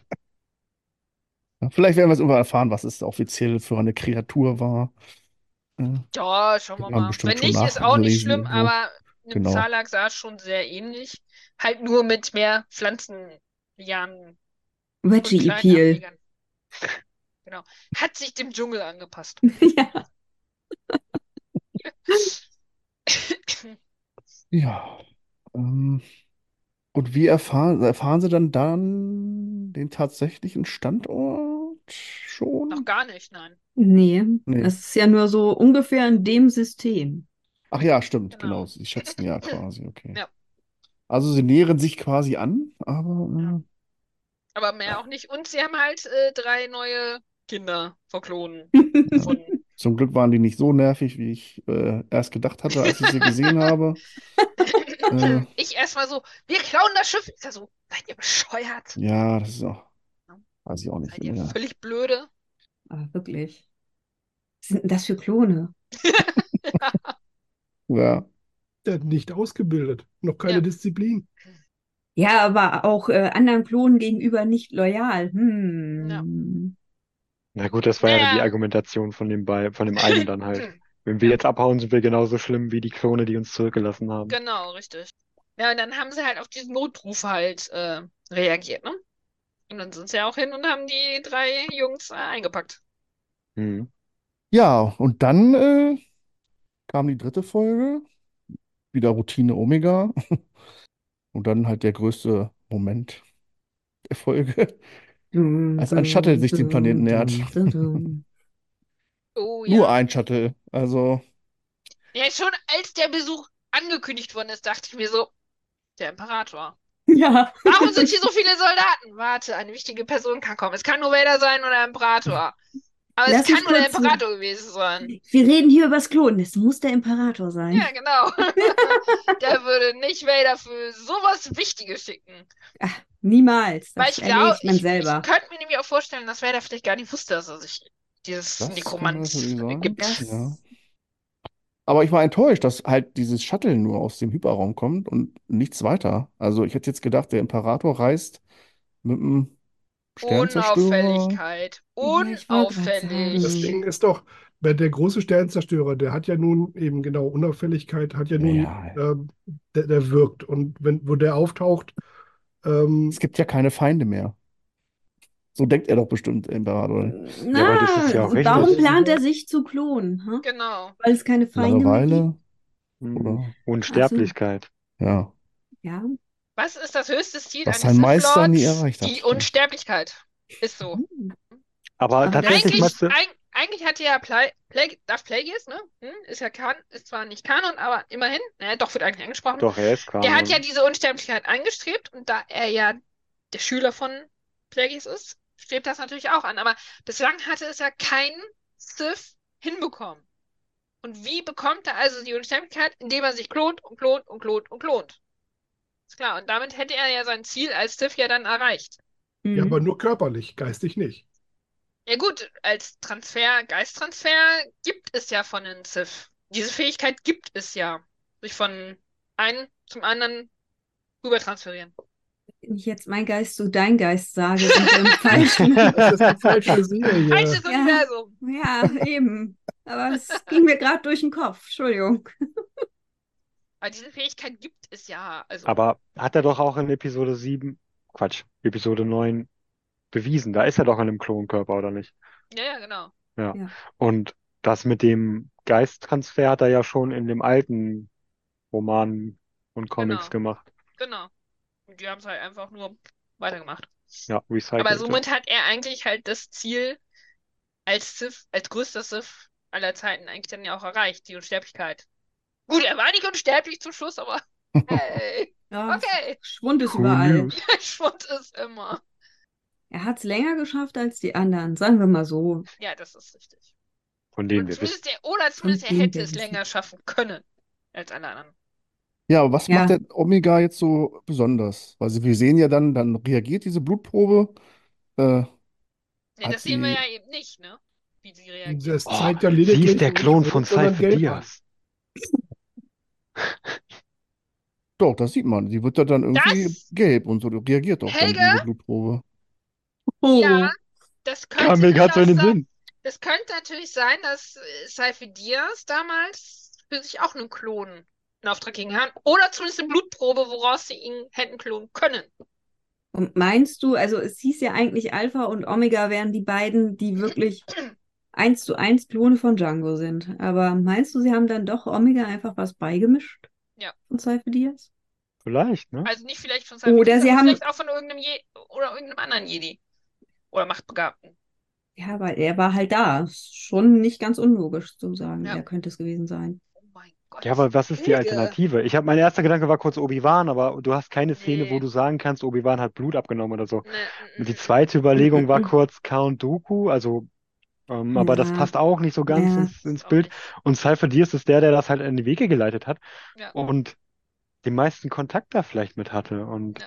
Ja, vielleicht werden wir es irgendwann erfahren, was es offiziell für eine Kreatur war. Äh, Ja, schauen wir Wird man mal. bestimmt Wenn schon nicht, ist auch nicht nachlesen schlimm, irgendwo. aber einem Genau. Zalak sah es schon sehr ähnlich. Halt nur mit mehr Pflanzenlianen und Veggie kleinen Appeal. Ablegern. Genau. Hat sich dem Dschungel angepasst. Ja. Ja. Ähm, und wie erfahren, erfahren Sie dann dann den tatsächlichen Standort Noch schon? gar nicht, nein. Nee, Nee. es ist ja nur so ungefähr in dem System. Ach ja, stimmt, genau. Genau. Sie schätzen ja quasi, okay. Ja. Also sie nähern sich quasi an, aber Ja. äh, Aber mehr auch nicht. Und sie haben halt äh, drei neue Kinder verklonen ja. gefunden. Zum Glück waren die nicht so nervig, wie ich äh, erst gedacht hatte, als ich sie gesehen habe. Äh, Ich erstmal so, wir klauen das Schiff. Ich sag so, seid ihr bescheuert? ja, das ist auch, weiß ich auch nicht. Seid ihr Ja. völlig blöde? Aber wirklich. Was sind denn das für Klone? Ja. Der hat nicht ausgebildet, noch keine Ja. Disziplin. Ja, aber auch äh, anderen Klonen gegenüber nicht loyal. Ja. Hm. Na gut, das war ja die Naja. Argumentation von dem, bei, von dem einen dann halt. Wenn wir Ja. jetzt abhauen, sind wir genauso schlimm wie die Klone, die uns zurückgelassen haben. Genau, richtig. Ja, und dann haben sie halt auf diesen Notruf halt äh, reagiert, ne? Und dann sind sie auch hin und haben die drei Jungs äh, eingepackt. Hm. Ja, und dann äh, kam die dritte Folge, wieder Routine Omega. Und dann halt der größte Moment der Folge, Dum, als ein Shuttle dum, sich dem Planeten dum, nähert. dum, dum, dum. Oh Nur ja. ein Shuttle. Also, Ja, schon als der Besuch angekündigt worden ist, dachte ich mir so, der Imperator. Ja. Warum sind hier so viele Soldaten? Warte, eine wichtige Person kann kommen. Es kann nur Vader sein oder Imperator. Aber es Lass kann mich nur der kurz. Imperator gewesen sein. Wir reden hier übers Klonen. Es muss der Imperator sein. Ja, genau. Der würde nicht Vader für sowas Wichtiges schicken. Ach, niemals. Weil Das ich glaube, erledigt man ich, ich selber. könnte mir nämlich auch vorstellen, dass Vader vielleicht gar nicht wusste, dass er sich dieses das kann Nekromant natürlich sein. gibt. Das, Ja. Aber ich war enttäuscht, dass halt dieses Shuttle nur aus dem Hyperraum kommt und nichts weiter. Also, ich hätte jetzt gedacht, der Imperator reist mit einem Sternzerstörer. Unauffälligkeit. ja, ich wollte gerade Das Unauffällig. Ding sagen. ist doch, bei der große Sternzerstörer, der hat ja nun eben genau Unauffälligkeit, hat ja nun, Ja, ähm, der, der wirkt. Und wenn, wo der auftaucht, es ähm, gibt ja keine Feinde mehr. So denkt er doch bestimmt, der Imperator. Ja, aber das Na, ist ja auch sind wir warum richtig. so plant sicher? er sich zu klonen? Hm? Genau. Weil es keine Feinde mehr gibt? Langeweile Hm. oder Unsterblichkeit. ja, Ja. Was ist das höchste Ziel was eines sein Sith Meister nie Lords? erreicht Die hat. Unsterblichkeit. Ist so. Hm. Aber Aber das tatsächlich, Eigentlich, meinst du? eig, eigentlich hatte ja Pla Plague, Darth Plagueis, ne? Hm, ist ja kan ist zwar nicht Kanon, aber immerhin, naja, doch wird eigentlich angesprochen. Doch, er ist Der hat ja Kanon. diese Unsterblichkeit angestrebt und da er ja der Schüler von Plagueis ist, strebt das natürlich auch an. Aber bislang hatte es ja kein Sith hinbekommen. Und wie bekommt er also die Unsterblichkeit? Indem er sich klont und klont und klont und klont. Ist klar. Und damit hätte er ja sein Ziel als Sith ja dann erreicht. Ja, Mhm. aber nur körperlich, geistig nicht. Ja gut, als Transfer, Geisttransfer gibt es ja von den Sith. Diese Fähigkeit gibt es ja. Sich von einem zum anderen rüber transferieren. Wenn ich jetzt mein Geist zu dein Geist sage, sind wir im falschen. Das ist eine falsche Serie. Falsches Ja. Universum. Ja, eben. Aber es ging mir gerade durch den Kopf. Entschuldigung. Aber diese Fähigkeit gibt es ja. Also, Aber hat er doch auch in Episode sieben, Quatsch, Episode neun bewiesen. Da ist er doch in einem Klonkörper, oder nicht? ja, ja, genau. Ja. Ja. Und das mit dem Geisttransfer hat er ja schon in dem alten Roman und Comics Genau. gemacht. Genau. Und die haben es halt einfach nur weitergemacht. Ja, Aber recycelt. Ja. somit hat er eigentlich halt das Ziel als Sith, als größter Sith aller Zeiten eigentlich dann ja auch erreicht, die Unsterblichkeit. Gut, er war nicht unsterblich zum Schluss, aber hey, Ja, okay. Schwund ist Cool überall. News. Schwund ist immer. Er hat es länger geschafft als die anderen, sagen wir mal so. Ja, das ist richtig. Von denen Und wir zumindest wissen. der, oder zumindest er denen hätte wir es wissen. länger schaffen können als alle anderen. Ja, aber was Ja. macht der Omega jetzt so besonders? Also wir sehen ja dann, dann reagiert diese Blutprobe. Äh, Nee, hat das sehen wir sie. ja eben nicht, ne? Wie sie reagiert. Das Oh, zeigt ja sie lediglich ist der nicht Klon rot, von sondern Cypher gelb an. Diaz. Doch, das sieht man. Die wird da dann irgendwie Das, gelb und so. Die reagiert doch dann, Helge, diese Blutprobe. ja, Oh, das Kam könnte mir gerade so in durchaus den sein. Sinn. Das könnte natürlich sein, dass äh, Seife-Diaz damals für sich auch einen Klon in Auftrag gegeben hat. Oder zumindest eine Blutprobe, woraus sie ihn hätten klonen können. und meinst du, also es hieß ja eigentlich Alpha und Omega wären die beiden, die wirklich eins zu eins Klone von Django sind. Aber meinst du, sie haben dann doch Omega einfach was beigemischt Ja. von Cypher Diaz? Vielleicht, ne? Also nicht vielleicht von Oder Seife-Diaz, sie aber haben, vielleicht auch von irgendeinem Je oder irgendeinem anderen Jedi. Oder Machtbegabten. ja, weil er war halt da. Ist schon nicht ganz unlogisch zu sagen, Ja. er könnte es gewesen sein. Oh mein Gott. Ja, aber was ist die Helge. Alternative? Ich habe, mein erster Gedanke war kurz Obi-Wan, aber du hast keine Szene, wo Nee. du sagen kannst, Obi-Wan hat Blut abgenommen oder so. Nee, mm, Und die mm, mm. zweite Mm, Überlegung mm, war mm. kurz Count Dooku, also, ähm, aber das Ja, passt auch nicht so ganz ja. ins, ins Auch Bild. nicht. Und Cypher Deers ist der, der das halt in die Wege geleitet hat Ja. und den meisten Kontakt da vielleicht mit hatte. Und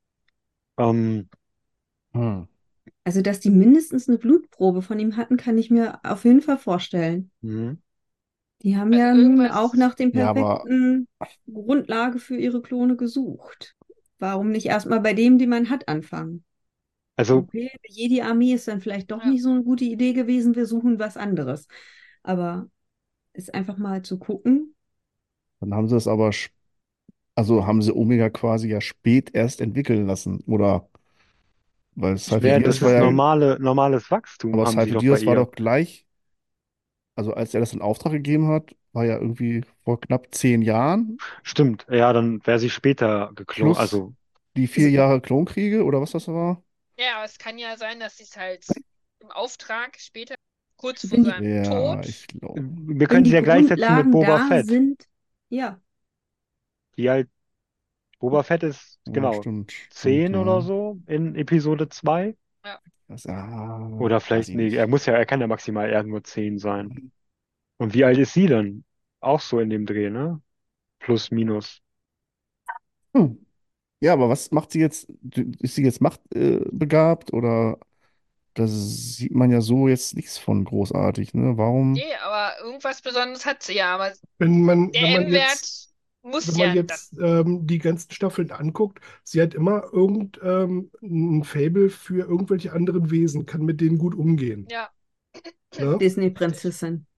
Ja. ähm, Hm. Also, dass die mindestens eine Blutprobe von ihm hatten, kann ich mir auf jeden Fall vorstellen. mhm. Die haben Also ja nun auch irgendwas. nach dem Ja, aber perfekten Grundlage für ihre Klone gesucht. Warum nicht erstmal bei dem, den man hat, anfangen? Also Okay, die Jedi-Armee ist dann vielleicht doch Ja. nicht so eine gute Idee gewesen, wir suchen was anderes. Aber ist einfach mal zu gucken. dann haben sie es aber, sch- also haben sie Omega quasi ja spät erst entwickeln lassen. Oder, weil Cypher schwer, das Diaz war ist ja, normale, normales Wachstum, aber haben sie Cypher doch bei Diaz war ihr. doch gleich, also als er das in Auftrag gegeben hat, war ja irgendwie vor knapp zehn Jahren, Stimmt, ja, dann wäre sie später geklont. plus Also, die vier Also, Jahre Klonkriege oder was das war. Ja, aber es kann ja sein, dass sie es halt im Auftrag später, kurz vor wenn die, seinem Ja, Tod. ich glaube. wir wenn können sie die ja gleichsetzen mit Grundlagen Boba da Fett. sind, ja, Die halt, Boba Fett ist, Ja, genau, stimmt, stimmt, zehn oder ja. so in Episode zwei. Ja. Das, ah, Oder weiß vielleicht, ich nee, er nicht. muss ja, er kann ja maximal eher nur zehn sein. Und wie alt ist sie dann? Auch so in dem Dreh, ne? Plus, minus. Hm. Ja, aber was macht sie jetzt? Ist sie jetzt machtbegabt äh, begabt oder das sieht man ja so jetzt nichts von großartig, ne? Warum? Nee, aber irgendwas Besonderes hat sie ja. Aber Wenn man, wenn der man M-Wert jetzt, muss wenn man ja das. jetzt ähm, die ganzen Staffeln anguckt, sie hat immer irgend ähm, ein Faible für irgendwelche anderen Wesen, kann mit denen gut umgehen. Ja, Ne? richtig. Disney-Prinzessin.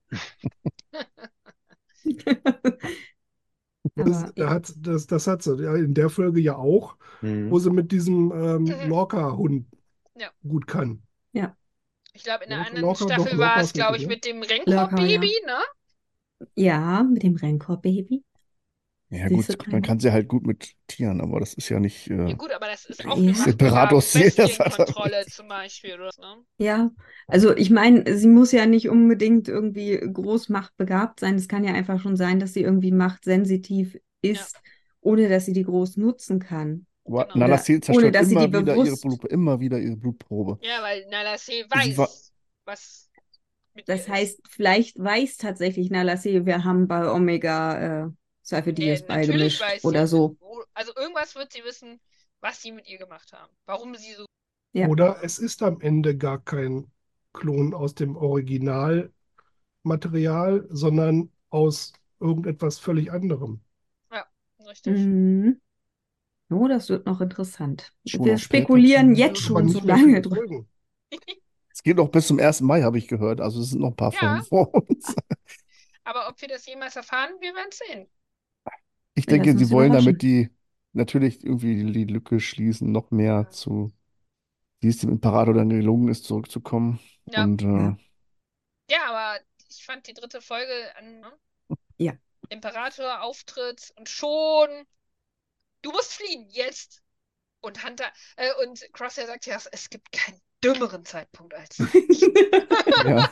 Das, Aber da hat, das, das hat sie ja, in der Folge ja auch, Mhm. wo sie mit diesem ähm, Lorca-Hund Ja. gut kann. ja, Ich glaube, in der Lorca, anderen Lorca, doch, Staffel Lorca war es, ist glaube richtig, ich, ne? mit dem Lurker, ja. Renko-Baby, ne? Ja, mit dem Renkor-Baby. Ja Süße gut, man kleine. kann sie halt gut mit Tieren, aber das ist ja nicht Ja äh, gut, aber das ist auch eine Ja, das Imperators-Ziel. Das hat er Machtbegabt-Bestienkontrolle nicht. zum Beispiel, oder so, ne? ja. Also ich meine, sie muss ja nicht unbedingt irgendwie groß machtbegabt sein. Es kann ja einfach schon sein, dass sie irgendwie machtsensitiv Ja, ist, ohne dass sie die groß nutzen kann. Aber genau. Nala Oder Se ohne zerstört dass sie die immer wieder ihre bewusst. Blutprobe, immer wieder ihre Blutprobe. Ja, weil Nalasse Sie war, weiß, was mit Das ihr ist. heißt, vielleicht weiß tatsächlich Nalasse, wir haben bei Omega äh, Cypher Nee, Diaz natürlich beigemischt weiß sie oder es. so. Wo- Also irgendwas wird sie wissen, was sie mit ihr gemacht haben. Warum sie so. Ja. Oder es ist am Ende gar kein Klon aus dem Originalmaterial, sondern aus irgendetwas völlig anderem. Ja, richtig. Mhm. Oh, das wird noch interessant. schon Wir auch später spekulieren zu. jetzt Aber schon so nicht mehr lange viele drüber. Folgen. Es geht noch bis zum ersten Mai, habe ich gehört. Also es sind noch ein paar Ja, Folgen vor uns. aber ob wir das jemals erfahren, wir werden sehen. Ich Wir denke, lassen uns sie wollen damit überraschen. die natürlich irgendwie die Lücke schließen, noch mehr zu, wie es dem Imperator dann gelungen ist, zurückzukommen. Ja, Und äh, Ja. ja, aber ich fand die dritte Folge an ne? Ja. Imperator Auftritt und schon, du musst fliehen, jetzt. Und Hunter, äh, und Crosshair sagt ja, es gibt keinen dümmeren Zeitpunkt als ja,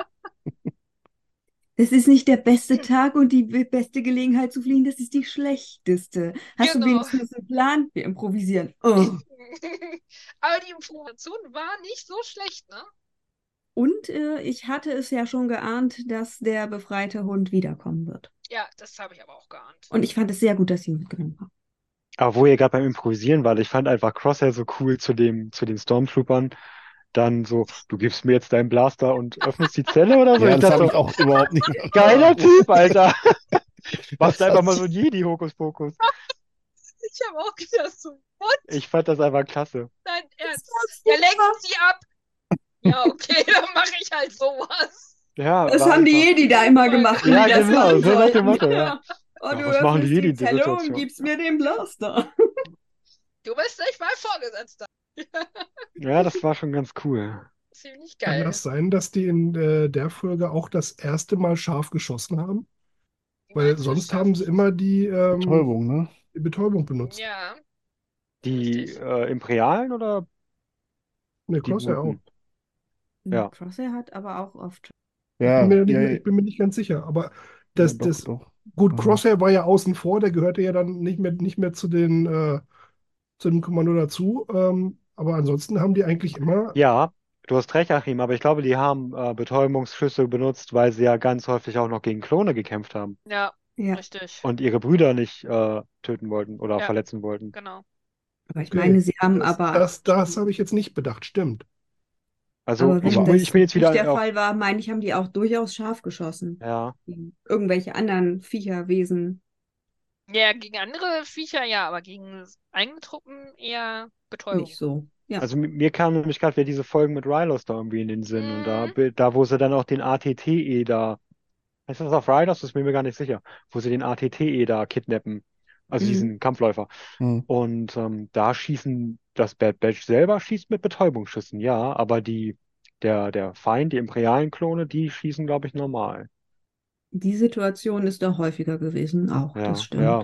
Das ist nicht der beste Tag und die be- beste Gelegenheit zu fliehen, das ist die schlechteste. Hast du Genau. wenigstens einen Plan? Wir improvisieren. Oh. Aber die Information war nicht so schlecht, ne? Und äh, ich hatte es ja schon geahnt, dass der befreite Hund wiederkommen wird. Ja, das habe ich aber auch geahnt. Und ich fand es sehr gut, dass sie ihn mitgenommen haben. Aber wo ihr gerade beim Improvisieren wart, ich fand einfach Crosshair so cool zu dem, zu den Stormtroopern. Dann so, du gibst mir jetzt deinen Blaster und öffnest die Zelle oder so. ja, Ich das dachte habe ich so, auch überhaupt nicht geiler erwartet. Typ, Alter. Machst Das einfach hat mal so sich, ein Jedi-Hokuspokus. Ich habe auch gedacht, so, what? Ich fand das einfach klasse. Dein Ernst? Ja, lenken Sie ab. Ja, okay, dann mache ich halt sowas. Ja, Das war haben die einfach. Jedi da immer gemacht, wenn Ja, die das genau, machen so nach dem sollten. Motto, ja. Oh, Ja, du was machen die öffnest Jedi die in der Zelle und Situation? gibst mir den Blaster. Du bist nicht mein Vorgesetzter. Ja, das war schon ganz cool. Ziemlich Kann geil. das sein, dass die in äh, der Folge auch das erste Mal scharf geschossen haben? Wie Weil meinst du sonst scharf haben sie geschossen? immer die, ähm, Betäubung, ne? die Betäubung benutzt. Ja, Die richtig. äh, Imperialen oder Ne, die Crosshair auch. guten? Ja, Crosshair hat aber auch oft. Ich bin Ja, mir nicht ja, mehr, ja, ich bin mir nicht ganz sicher. Aber ja, das, doch, das, doch. gut, Ja. Crosshair war ja außen vor, der gehörte ja dann nicht mehr, nicht mehr zu den, äh, zu dem Kommando dazu. Ähm, aber ansonsten haben die eigentlich immer, ja, du hast recht, Achim, aber ich glaube, die haben äh, Betäubungsschüsse benutzt, weil sie ja ganz häufig auch noch gegen Klone gekämpft haben Ja, Ja, richtig. und ihre Brüder nicht äh, töten wollten oder Ja, verletzen wollten. genau. aber ich okay, meine, sie haben das, aber, das, das habe ich jetzt nicht bedacht, stimmt. Also aber ich, wenn Aber ich das bin jetzt nicht der wieder auf, Fall war, meine ich, haben die auch durchaus scharf geschossen. ja, Gegen irgendwelche anderen Viecher, Wesen Ja, gegen andere Viecher ja, aber gegen eigene Truppen eher Betäubung. nicht so. Ja. also mi- mir kam nämlich gerade wieder diese Folgen mit Rylos da irgendwie in den Sinn und da, Mhm. bi- da wo sie dann auch den A T T E da, heißt das auf Rylos? Das bin mir gar nicht sicher, wo sie den A T T E da kidnappen, also Mhm. diesen Kampfläufer. hm. Und ähm, da schießen, das Bad Batch selber schießt mit Betäubungsschüssen, ja, aber die, der, der Feind, die imperialen Klone, die schießen, glaube ich, normal. Die Situation ist da häufiger gewesen, auch, das Ja, stimmt. ja.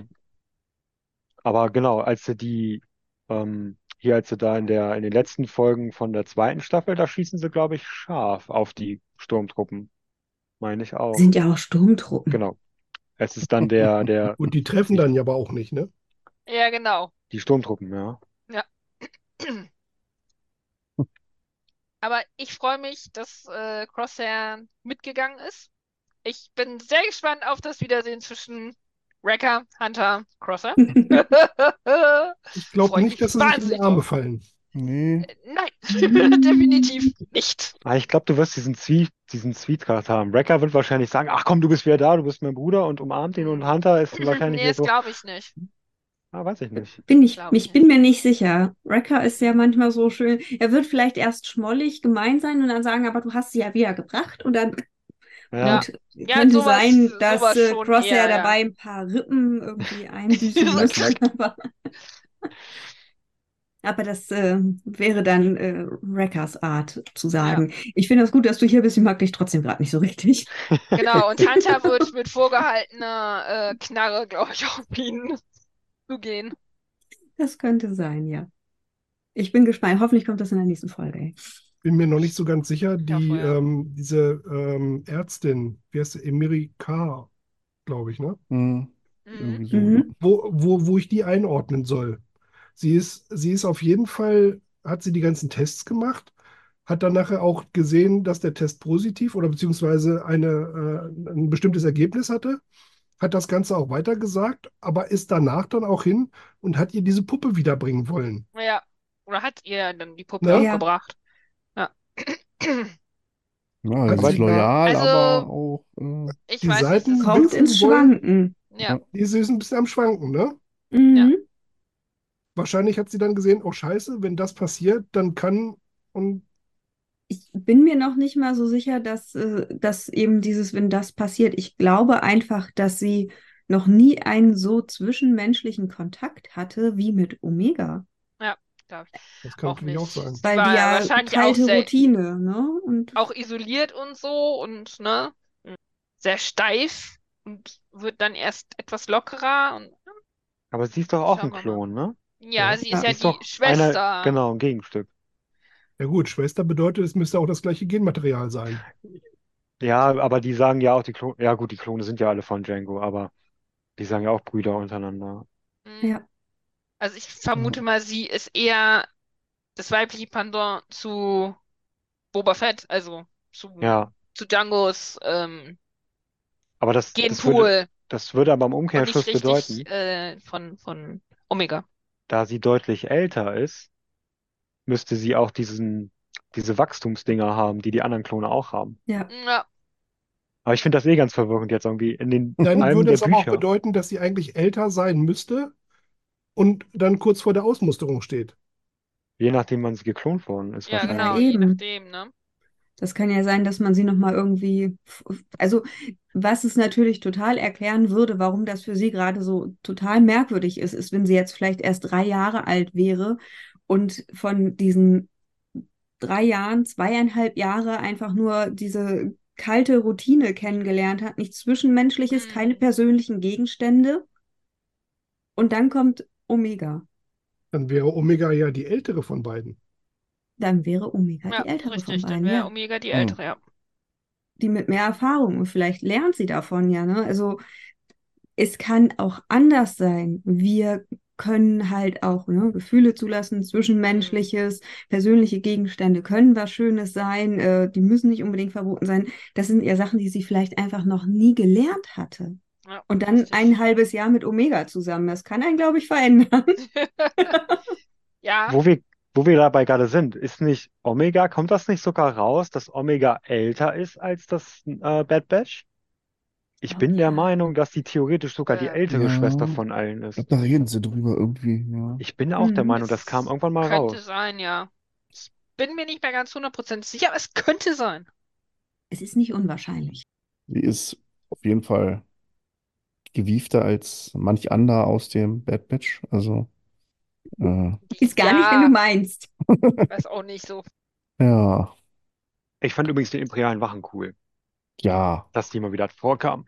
Aber genau, als sie die, ähm, hier, als sie da in der, in den letzten Folgen von der zweiten Staffel, da schießen sie, glaube ich, scharf auf die Sturmtruppen. Meine ich auch. Sind ja auch Sturmtruppen. Genau. Es ist dann der, der, Und die treffen die, dann ja aber auch nicht, ne? Ja, genau. die Sturmtruppen, ja. Ja. Aber ich freue mich, dass äh, Crosshair mitgegangen ist. Ich bin sehr gespannt auf das Wiedersehen zwischen Wrecker, Hunter, Crosser. Ich glaube Freue ich nicht, mich dass sie sich in die wahnsinnig Arme drauf. fallen. Nee. Nein, definitiv nicht. Aber ich glaube, du wirst diesen Zwie diesen Sweet-Charakter haben. Wrecker wird wahrscheinlich sagen, ach komm, du bist wieder da, du bist mein Bruder und umarmt ihn und Hunter ist wahrscheinlich Nee, wieder das so, glaube ich nicht. ah, weiß ich nicht. Bin ich, Glaube ich ich bin nicht. mir nicht sicher. Wrecker ist ja manchmal so schön. Er wird vielleicht erst schmollig, gemein sein und dann sagen, aber du hast sie ja wieder gebracht. Und dann, Ja, Ja. gut, Ja, könnte sowas, sein, dass sowas äh, schon Crosshair eher, ja. dabei ein paar Rippen irgendwie einbüßen So müsste. knack. Aber, aber das äh, wäre dann äh, Wreckers Art zu Ja, sagen. Ich finde das gut, dass du hier bist. Ich mag dich trotzdem gerade nicht so richtig. genau. Und Hunter wird mit vorgehaltener äh, Knarre, glaube ich, auf ihn zugehen. Das könnte sein, ja. Ich bin gespannt. Hoffentlich kommt das in der nächsten Folge. Bin mir noch nicht so ganz sicher. Ja, Die, vorher. ähm, diese ähm, Ärztin, wie heißt sie? Emiri K., glaube ich, ne? Hm. Mhm. Irgendwie so, ja. Mhm. Wo, wo, wo ich die einordnen soll. Sie ist, sie ist auf jeden Fall, hat sie die ganzen Tests gemacht, hat dann nachher auch gesehen, dass der Test positiv oder beziehungsweise eine, äh, ein bestimmtes Ergebnis hatte, hat das Ganze auch weitergesagt, aber ist danach dann auch hin und hat ihr diese Puppe wiederbringen wollen. Ja. Oder hat ihr dann die Puppe Ne? auch Ja. gebracht? Ja. Ja, Hat sie ist sie da loyal, Also, aber auch. Äh, ich die weiß nicht, Seiten das ein Kommt bisschen ins wollen? Schwanken. ja. ja. Die ist ein bisschen am Schwanken, ne? Ja. Mhm. Wahrscheinlich hat sie dann gesehen, oh Scheiße, wenn das passiert, dann kann und Ich bin mir noch nicht mal so sicher, dass, äh, dass eben dieses, wenn das passiert, ich glaube einfach, dass sie noch nie einen so zwischenmenschlichen Kontakt hatte wie mit Omega. Ja, glaube ich das kann auch natürlich auch nicht. sein. Sie Weil war die ja ja wahrscheinlich auch kalte sehr, Routine, ne? Und auch isoliert und so und ne, sehr steif und wird dann erst etwas lockerer und aber sie ist doch auch ein schauen wir mal. Klon, ne? Ja, Ja. sie ist ja, Sie ja ist die doch einer, Schwester. genau, ein Gegenstück. Ja gut, Schwester bedeutet, es müsste auch das gleiche Genmaterial sein. Ja, aber die sagen ja auch, die Klone, ja gut, die Klone sind ja alle von Django, aber die sagen ja auch Brüder untereinander. Mhm. ja, Also ich vermute mal, sie ist eher das weibliche Pendant zu Boba Fett, also zu, Ja, zu Djangos ähm, aber das, das würde, Genpool das würde aber im und nicht Umkehrschluss richtig bedeuten, äh, von, von Omega. da sie deutlich älter ist, müsste sie auch diesen, diese Wachstumsdinger haben, die die anderen Klone auch haben. ja. Ja, Aber ich finde das eh ganz verwirrend jetzt irgendwie. In den Dann einem würde der es aber auch Bücher. bedeuten, dass sie eigentlich älter sein müsste, und dann kurz vor der Ausmusterung steht. Je nachdem, wann sie geklont worden ist, Ja, Ja, genau, wahrscheinlich. je eben. nachdem, ne? Das kann ja sein, dass man sie nochmal irgendwie, also was es natürlich total erklären würde, warum das für sie gerade so total merkwürdig ist, ist, wenn sie jetzt vielleicht erst drei Jahre alt wäre und von diesen drei Jahren, zweieinhalb Jahre einfach nur diese kalte Routine kennengelernt hat, nichts Zwischenmenschliches, keine Hm. persönlichen Gegenstände. Und dann kommt Omega. Dann wäre Omega ja die ältere von beiden. Dann wäre Omega Ja, die ältere von richtig, dann beiden, wäre ja. Omega die Hm. ältere, ja. Die mit mehr Erfahrung und vielleicht lernt sie davon ja, ne? Also es kann auch anders sein. Wir können halt auch ne, Gefühle zulassen, Hm. Zwischenmenschliches, persönliche Gegenstände können was Schönes sein, äh, die müssen nicht unbedingt verboten sein. Das sind ja Sachen, die sie vielleicht einfach noch nie gelernt hatte. Ja, Und dann ein richtig. halbes Jahr mit Omega zusammen. Das kann einen, glaube ich, verändern. Ja, Wo wir, wo wir dabei gerade sind, ist nicht Omega, kommt das nicht sogar raus, dass Omega älter ist als das äh, Bad Batch? Ich bin der ja, Meinung, dass sie theoretisch sogar die ähm, ältere Schwester Ja, von allen ich ist. glaube, da reden sie drüber irgendwie, ja. Ich bin auch der Mhm. Meinung, das kam es irgendwann mal könnte raus. sein, ja. Ich bin mir nicht mehr ganz hundert Prozent sicher, aber es könnte sein. Es ist nicht unwahrscheinlich. Sie ist auf jeden Fall gewiefter als manch anderer aus dem Bad Batch. Also, äh, Ist gar nicht, wenn du Ja, meinst. weiß auch nicht so. ja, Ich fand übrigens die imperialen Wachen cool, ja, dass die mal wieder vorkamen.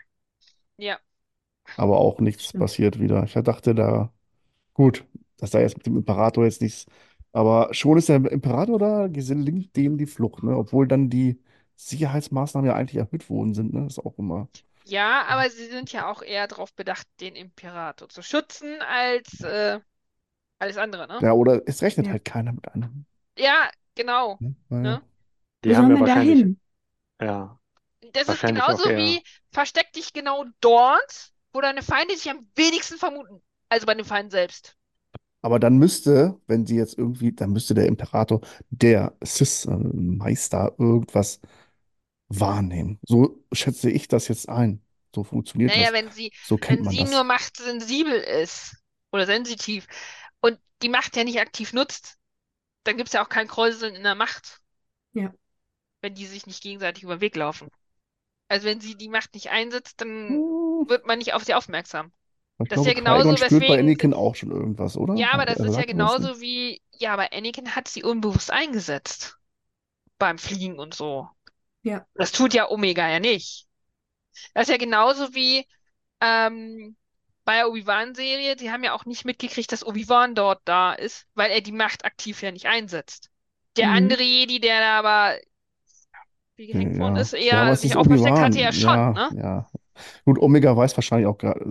Ja, aber auch nichts Stimmt. passiert wieder. Ich dachte da, gut, das sei jetzt mit dem Imperator jetzt nichts, aber schon ist der Imperator da, gelingt dem die Flucht, ne? Obwohl dann die Sicherheitsmaßnahmen ja eigentlich erhöht worden sind, ne? Das ist auch immer. ja, aber sie sind ja auch eher darauf bedacht, den Imperator zu schützen, als äh, alles andere, ne? Ja, oder es rechnet Ja. halt keiner mit einem. Ja, genau. Ne? Weil, Ne? Wo Die soll haben ja man da wahrscheinlich, hin? ja, Das ist wahrscheinlich genauso auch eher. wie versteck dich genau dort, wo deine Feinde dich am wenigsten vermuten. Also bei den Feinden selbst. aber dann müsste, wenn sie jetzt irgendwie, dann müsste der Imperator, der Sith-Meister, irgendwas wahrnehmen. So schätze ich das jetzt ein. So funktioniert Naja, das. wenn sie, So kennt wenn man sie nur das. machtsensibel ist oder sensitiv und die Macht ja nicht aktiv nutzt, dann gibt es ja auch kein Kräuseln in der Macht, Ja. wenn die sich nicht gegenseitig über den Weg laufen. Also wenn sie die Macht nicht einsetzt, dann Hm, wird man nicht auf sie aufmerksam. Ich Das ist glaube, ja Qui-Gon genauso, spürt bei weswegen sie, Anakin auch schon irgendwas, oder? ja, aber das Er ist ja sagte das nicht. genauso wie, ja, aber Anakin hat sie unbewusst eingesetzt beim Fliegen und so. Ja. Das tut ja Omega ja nicht. Das ist ja genauso wie ähm, bei der Obi-Wan-Serie, die haben ja auch nicht mitgekriegt, dass Obi-Wan dort da ist, weil er die Macht aktiv ja nicht einsetzt. Der Mhm. andere Jedi, der da aber wie gehängt worden Ja. ist, Ja, aber eher es ist nicht aufgesteckt hatte, Obi-Wan. ja schon, Ja, ne? ja. Gut, Omega weiß wahrscheinlich auch gar,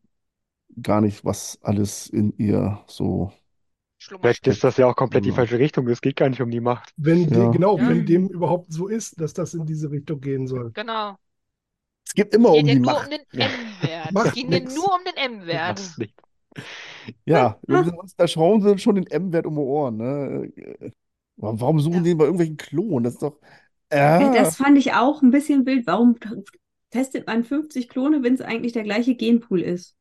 gar nicht, was alles in ihr so Schlummert. Vielleicht ist steckt. das ja auch komplett die Ja. falsche Richtung. Es geht gar nicht um die Macht. Wenn die, Ja. genau, Ja, wenn dem Mhm. überhaupt so ist, dass das in diese Richtung gehen soll. genau. Es geht Es immer geht um ja die nur um Macht. den M-Wert. Es Macht geht ja nix. nur um den M-Wert. Macht nicht. Ja, wenn wir uns da schauen, sind schon den M-Wert um die Ohren. Ne? Aber warum suchen Ja. die bei irgendwelchen Klonen? Das ist doch. Ja, Äh, das fand ich auch ein bisschen wild. Warum testet man fünfzig Klone, wenn es eigentlich der gleiche Genpool ist?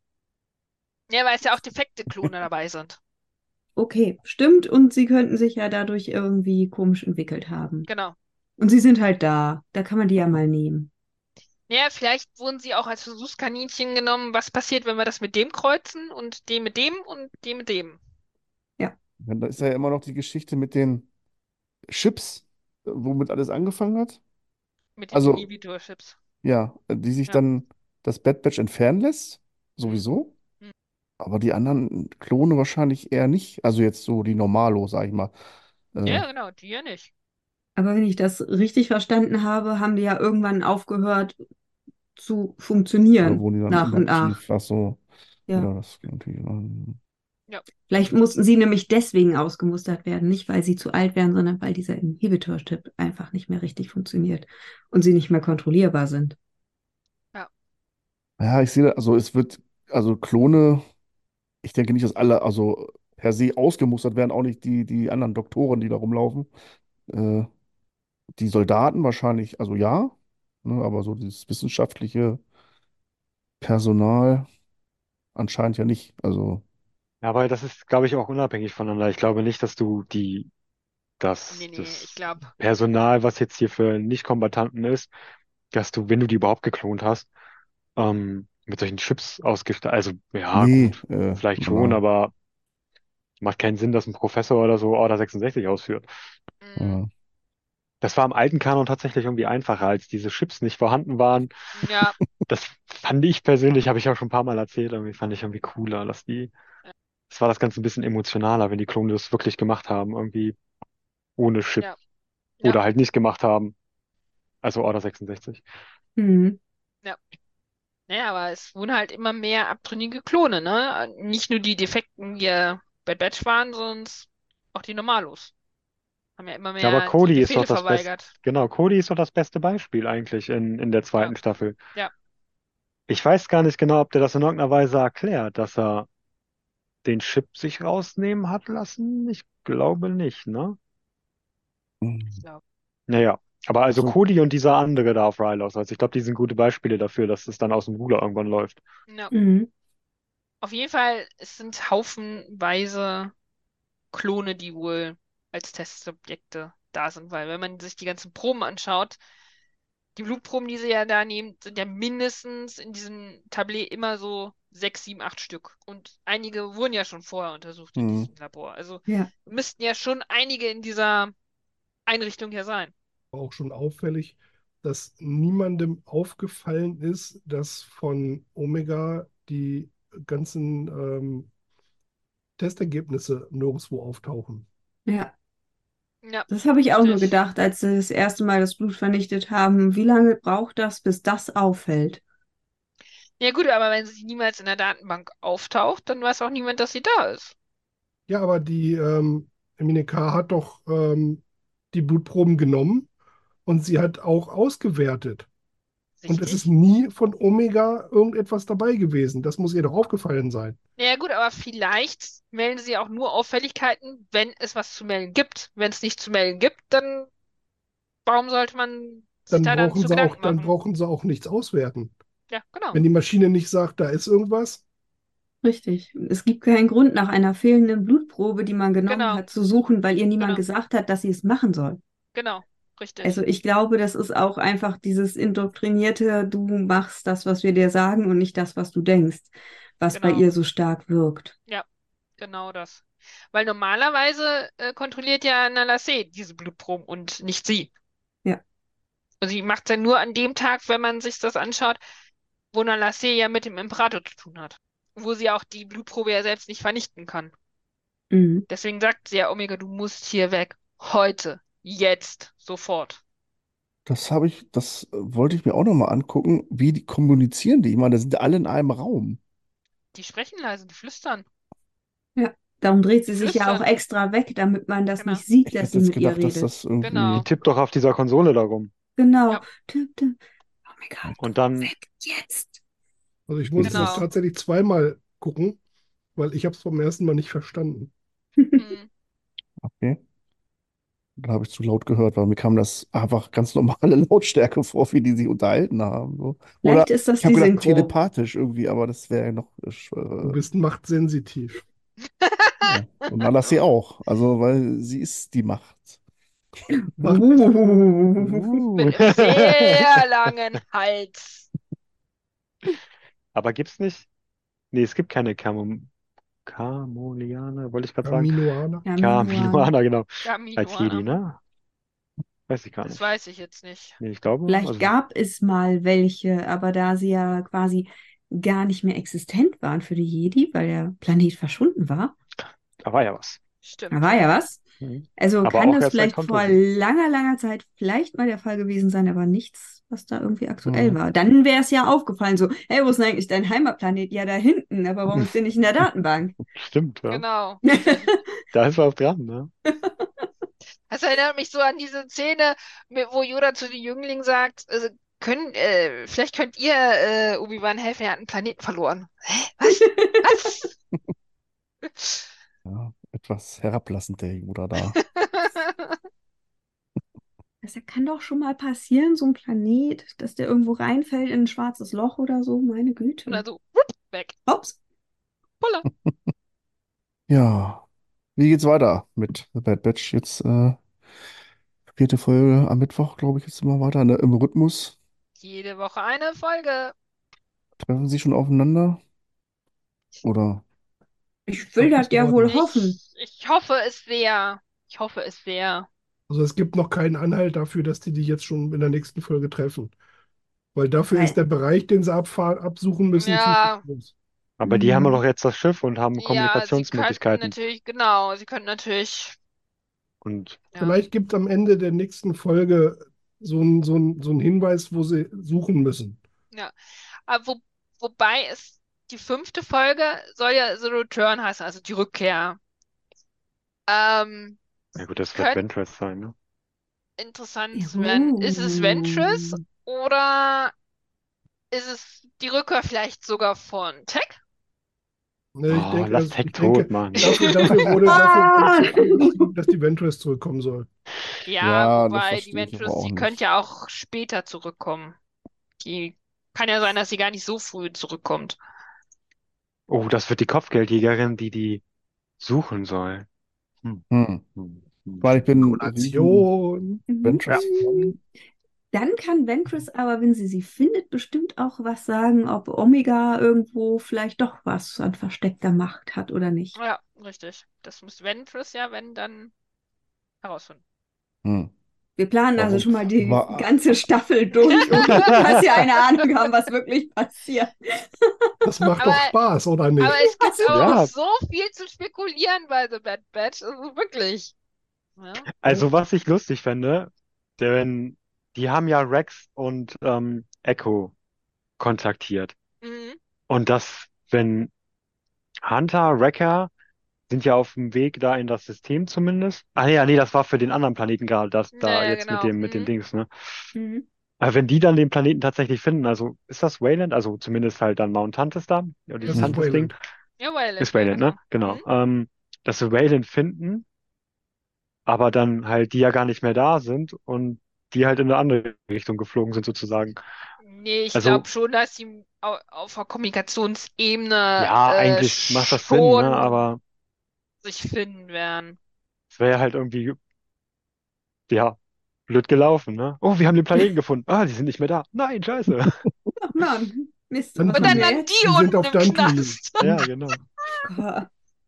Ja, weil es ja auch defekte Klone dabei sind. Okay, stimmt. Und sie könnten sich ja dadurch irgendwie komisch entwickelt haben. Genau. Und sie sind halt da. Da kann man die ja mal nehmen. Ja, vielleicht wurden sie auch als Versuchskaninchen genommen. Was passiert, wenn wir das mit dem kreuzen und dem mit dem und dem mit dem? Ja. da ist ja immer noch die Geschichte mit den Chips, äh, womit alles angefangen hat. Mit den Also, Inhibitor-Chips. ja, die sich Ja. dann das Bad Batch entfernen lässt. Hm. Sowieso. Hm. Aber die anderen Klone wahrscheinlich eher nicht. Also jetzt so die Normalo, sag ich mal. Äh, Ja, genau, die ja nicht. Aber wenn ich das richtig verstanden habe, haben die ja irgendwann aufgehört zu oder funktionieren, wurden die dann nach und nach. inaktiv? Ach so. Ja. Ja, das kann natürlich. ähm, Ja. Vielleicht mussten sie nämlich deswegen ausgemustert werden, nicht weil sie zu alt wären, sondern weil dieser Inhibitor-Chip einfach nicht mehr richtig funktioniert und sie nicht mehr kontrollierbar sind. Ja. Ja, ich sehe, also es wird, also Klone, ich denke nicht, dass alle, also per se ausgemustert werden, auch nicht die, die anderen Doktoren, die da rumlaufen. Äh, Die Soldaten wahrscheinlich, also ja, ne, aber so dieses wissenschaftliche Personal anscheinend ja nicht. Also, Ja, aber das ist, glaube ich, auch unabhängig voneinander. Ich glaube nicht, dass du die, Nee, das, nee, ich das glaube, Personal, was jetzt hier für Nicht-Kombattanten ist, dass du, wenn du die überhaupt geklont hast, ähm, mit solchen Chips ausgestattet, also ja, Nee, gut, äh, vielleicht schon, genau. aber macht keinen Sinn, dass ein Professor oder so Order sechsundsechzig ausführt. mm, Ja. Das war im alten Kanon tatsächlich irgendwie einfacher, als diese Chips nicht vorhanden waren. ja, Das fand ich persönlich, habe ich auch schon ein paar Mal erzählt, irgendwie fand ich irgendwie cooler, dass die, das war das Ganze ein bisschen emotionaler, wenn die Klone das wirklich gemacht haben, irgendwie ohne Chip ja, ja, oder halt nicht gemacht haben, also Order sechsundsechzig. Mhm. ja. Naja, aber es wurden halt immer mehr abtrünnige Klone, ne? Nicht nur die Defekten, die ja Bad Batch waren, sondern auch die Normalos. Haben ja immer Ja, aber mehr die Cody ist doch Befehle das Beste, verweigert. genau, Cody ist doch das beste Beispiel eigentlich in, in der Ja, zweiten Staffel. ja. Ich weiß gar nicht genau, ob der das in irgendeiner Weise erklärt, dass er den Chip sich rausnehmen hat lassen. Ich glaube nicht, ne? Ich Mhm. glaube. Naja, aber also Also, Cody und dieser andere da auf Rylos, also ich glaube, die sind gute Beispiele dafür, dass es dann aus dem Ruder irgendwann läuft. Ja. Mhm. Auf jeden Fall, es sind haufenweise Klone, die wohl als Testsubjekte da sind, weil wenn man sich die ganzen Proben anschaut, die Blutproben, die sie ja da nehmen, sind ja mindestens in diesem Tablet immer so sechs, sieben, acht Stück. Und einige wurden ja schon vorher untersucht in hm. diesem Labor. Also Ja. müssten ja schon einige in dieser Einrichtung hier sein. Auch schon auffällig, dass niemandem aufgefallen ist, dass von Omega die ganzen ähm, Testergebnisse nirgendwo auftauchen. Ja. Ja, Das habe ich auch nur richtig. gedacht, als sie das erste Mal das Blut vernichtet haben. Wie lange braucht das, bis das auffällt? Ja gut, aber wenn sie niemals in der Datenbank auftaucht, dann weiß auch niemand, dass sie da ist. Ja, aber die ähm, Emine K. hat doch ähm, die Blutproben genommen und sie hat auch ausgewertet. Und es ist Richtig? nie von Omega irgendetwas dabei gewesen. Das muss ihr doch aufgefallen sein. Ja gut, aber vielleicht melden sie auch nur Auffälligkeiten, wenn es was zu melden gibt. Wenn es nichts zu melden gibt, dann warum sollte man sich Dann da dann brauchen zu sie auch, Gedanken dann machen? brauchen sie auch nichts auswerten. Ja, genau. Wenn die Maschine nicht sagt, da ist irgendwas, Richtig. Es gibt keinen Grund, nach einer fehlenden Blutprobe, die man genommen Genau, hat, zu suchen, weil ihr niemand genau, gesagt hat, dass sie es machen soll. genau. Also Richtig. ich glaube, das ist auch einfach dieses indoktrinierte, du machst das, was wir dir sagen und nicht das, was du denkst, was bei Genau. ihr so stark wirkt. Ja, genau das. Weil normalerweise äh, kontrolliert ja Nalassé diese Blutproben und nicht sie. Ja. Und sie macht es ja nur an dem Tag, wenn man sich das anschaut, wo Nalassé ja mit dem Imperator zu tun hat. Wo sie auch die Blutprobe ja selbst nicht vernichten kann. Mhm. Deswegen sagt sie ja, Omega, du musst hier weg. Heute. Jetzt. Sofort. Das habe ich, das äh, wollte ich mir auch nochmal angucken. Wie die kommunizieren die? Ich meine, da sind alle in einem Raum. Die sprechen leise, die flüstern. Ja. Darum dreht Die sie sich ja auch flüstern. extra weg, damit man das Genau. nicht sieht, Ich dass hätte sie jetzt mit ihr gedacht, dass redet. das Die Genau. irgendwie. tippt doch auf dieser Konsole da rum. Genau. Ja, Tipp, tipp. Oh mein Gott, Und dann, weg jetzt. also ich Ist musste das genau. das. tatsächlich zweimal gucken, weil ich habe es beim ersten Mal nicht verstanden. Hm. Okay. Da habe ich zu laut gehört, weil mir kam das einfach ganz normale Lautstärke vor, wie die sich unterhalten haben. So. Oder Vielleicht ist das ich habe die gedacht, Synchro. telepathisch irgendwie, aber das wäre ja noch. Du Äh, bist machtsensitiv. ja. Und Nalassi auch. Also, weil sie ist die Macht. Macht, uh. Mit einem sehr langen Hals. Aber gibt's nicht? Nee, es gibt keine Camo Kamolianer, wollte ich gerade sagen. Aminoana. Ja, Minuan. Kaminoaner, genau. Als Jedi, Kaminoana. ne? Weiß ich gar Das nicht. weiß ich jetzt nicht. Nee, ich glaube, Vielleicht also gab es mal welche, aber da sie ja quasi gar nicht mehr existent waren für die Jedi, weil der Planet verschwunden war, da war ja was. da war Stimmt. ja was. Mhm. Also Aber kann auch das erst seit vielleicht vor Kontosi. langer, langer Zeit vielleicht mal der Fall gewesen sein, aber nichts, was da irgendwie aktuell Hm. war. Dann wäre es ja aufgefallen, so, hey, wo ist denn eigentlich dein Heimatplanet? Ja, da hinten, aber warum ist der nicht in der Datenbank? Stimmt, ja. Genau. Da ist was dran, ne? Das erinnert mich so an diese Szene, mit- wo Yoda zu den Jünglingen sagt, also können, äh, vielleicht könnt ihr äh, Obi-Wan helfen, er hat einen Planeten verloren. Hä? Was? Was? Ja, etwas herablassend, der Yoda da. Das kann doch schon mal passieren, so ein Planet, dass der irgendwo reinfällt in ein schwarzes Loch oder so, meine Und Güte. also, wupp, weg. Ups. Puller. Ja, wie geht's weiter mit The Bad Batch? Jetzt äh, vierte Folge am Mittwoch, glaube ich, jetzt immer weiter, ne? Im Rhythmus. Jede Woche eine Folge. Treffen sie schon aufeinander? Oder? Ich will das ja Abgewartet. wohl hoffen. Ich, ich hoffe es sehr. Ich hoffe es sehr. Also es gibt noch keinen Anhalt dafür, dass die die jetzt schon in der nächsten Folge treffen. Weil dafür ist Weil, der Bereich, den sie abfahren, absuchen müssen, viel zu Ja, groß. Aber die haben ja mm, doch jetzt das Schiff und haben ja, sie könnten Kommunikationsmöglichkeiten. natürlich, genau, sie könnten natürlich, Und ja, Vielleicht gibt es am Ende der nächsten Folge so einen so ein, so ein Hinweis, wo sie suchen müssen. ja. Aber wo, wobei es die fünfte Folge soll ja The Return heißen, also die Rückkehr. Ähm, ja gut, das wird könnte Ventress sein, ne? interessant werden. Ist es Ventress juhu. oder ist es die Rückkehr vielleicht sogar von Tech? Ne, ich Oh, denke, lass also Tech ich denke, tot, Mann. dafür, dafür wurde, dafür wurde Ah! zu früh entschieden, dass die Ventress zurückkommen soll. Ja, Ja, das wobei die verstehe ich aber Ventress, auch die könnte nicht. ja auch später zurückkommen. Die kann ja sein, dass sie gar nicht so früh zurückkommt. Oh, das wird die Kopfgeldjägerin, die die suchen soll. Hm, Hm. hm, hm. Weil ich bin riesen Donation. Ja, Ventress-Fan. Dann kann Ventress aber, wenn sie sie findet, bestimmt auch was sagen, ob Omega irgendwo vielleicht doch was an versteckter Macht hat oder nicht. Ja, richtig. Das muss Ventress ja, wenn, dann herausfinden. Hm. Wir planen also Warum schon mal die war. ganze Staffel durch, ohne dass wir eine Ahnung haben, was wirklich passiert. Das macht Aber, doch Spaß, oder aber nicht? es gibt aber auch ja, so viel zu spekulieren bei The Bad Batch. Also wirklich. Ja. Ja, also was ich lustig fände, denn die haben ja Rex und ähm, Echo kontaktiert. Mhm. Und das, wenn Hunter, Wrecker sind ja auf dem Weg da in das System zumindest. Ah ja, nee, das war für den anderen Planeten gerade, das Ja, da ja, jetzt mit genau. dem, mit dem Mhm. Dings, ne? Mhm. Aber wenn die dann den Planeten tatsächlich finden, also ist das Wayland? Also zumindest halt dann Mount Tantis da, ja, dieses das ist Mhm. Tantis-Ding. Wayland. Ja, Wayland, Ist ja, Wayland, ne? genau. Genau. Mhm. Ähm, dass sie Wayland finden, aber dann halt die ja gar nicht mehr da sind und die halt in eine andere Richtung geflogen sind sozusagen. Nee, ich glaube Also schon, dass sie au- auf der Kommunikationsebene ja, äh, eigentlich macht das Sinn, ne? schon Aber sich finden werden. es wäre halt irgendwie, ja, blöd gelaufen, ne? Oh, wir haben den Planeten gefunden. Ah, die sind nicht mehr da. Nein, scheiße. Ach Mann, Mist, Dann was Und sind machen dann die, wir landen jetzt? die die sind unten auf im Dantooine. Knast. Ja, genau. Gott.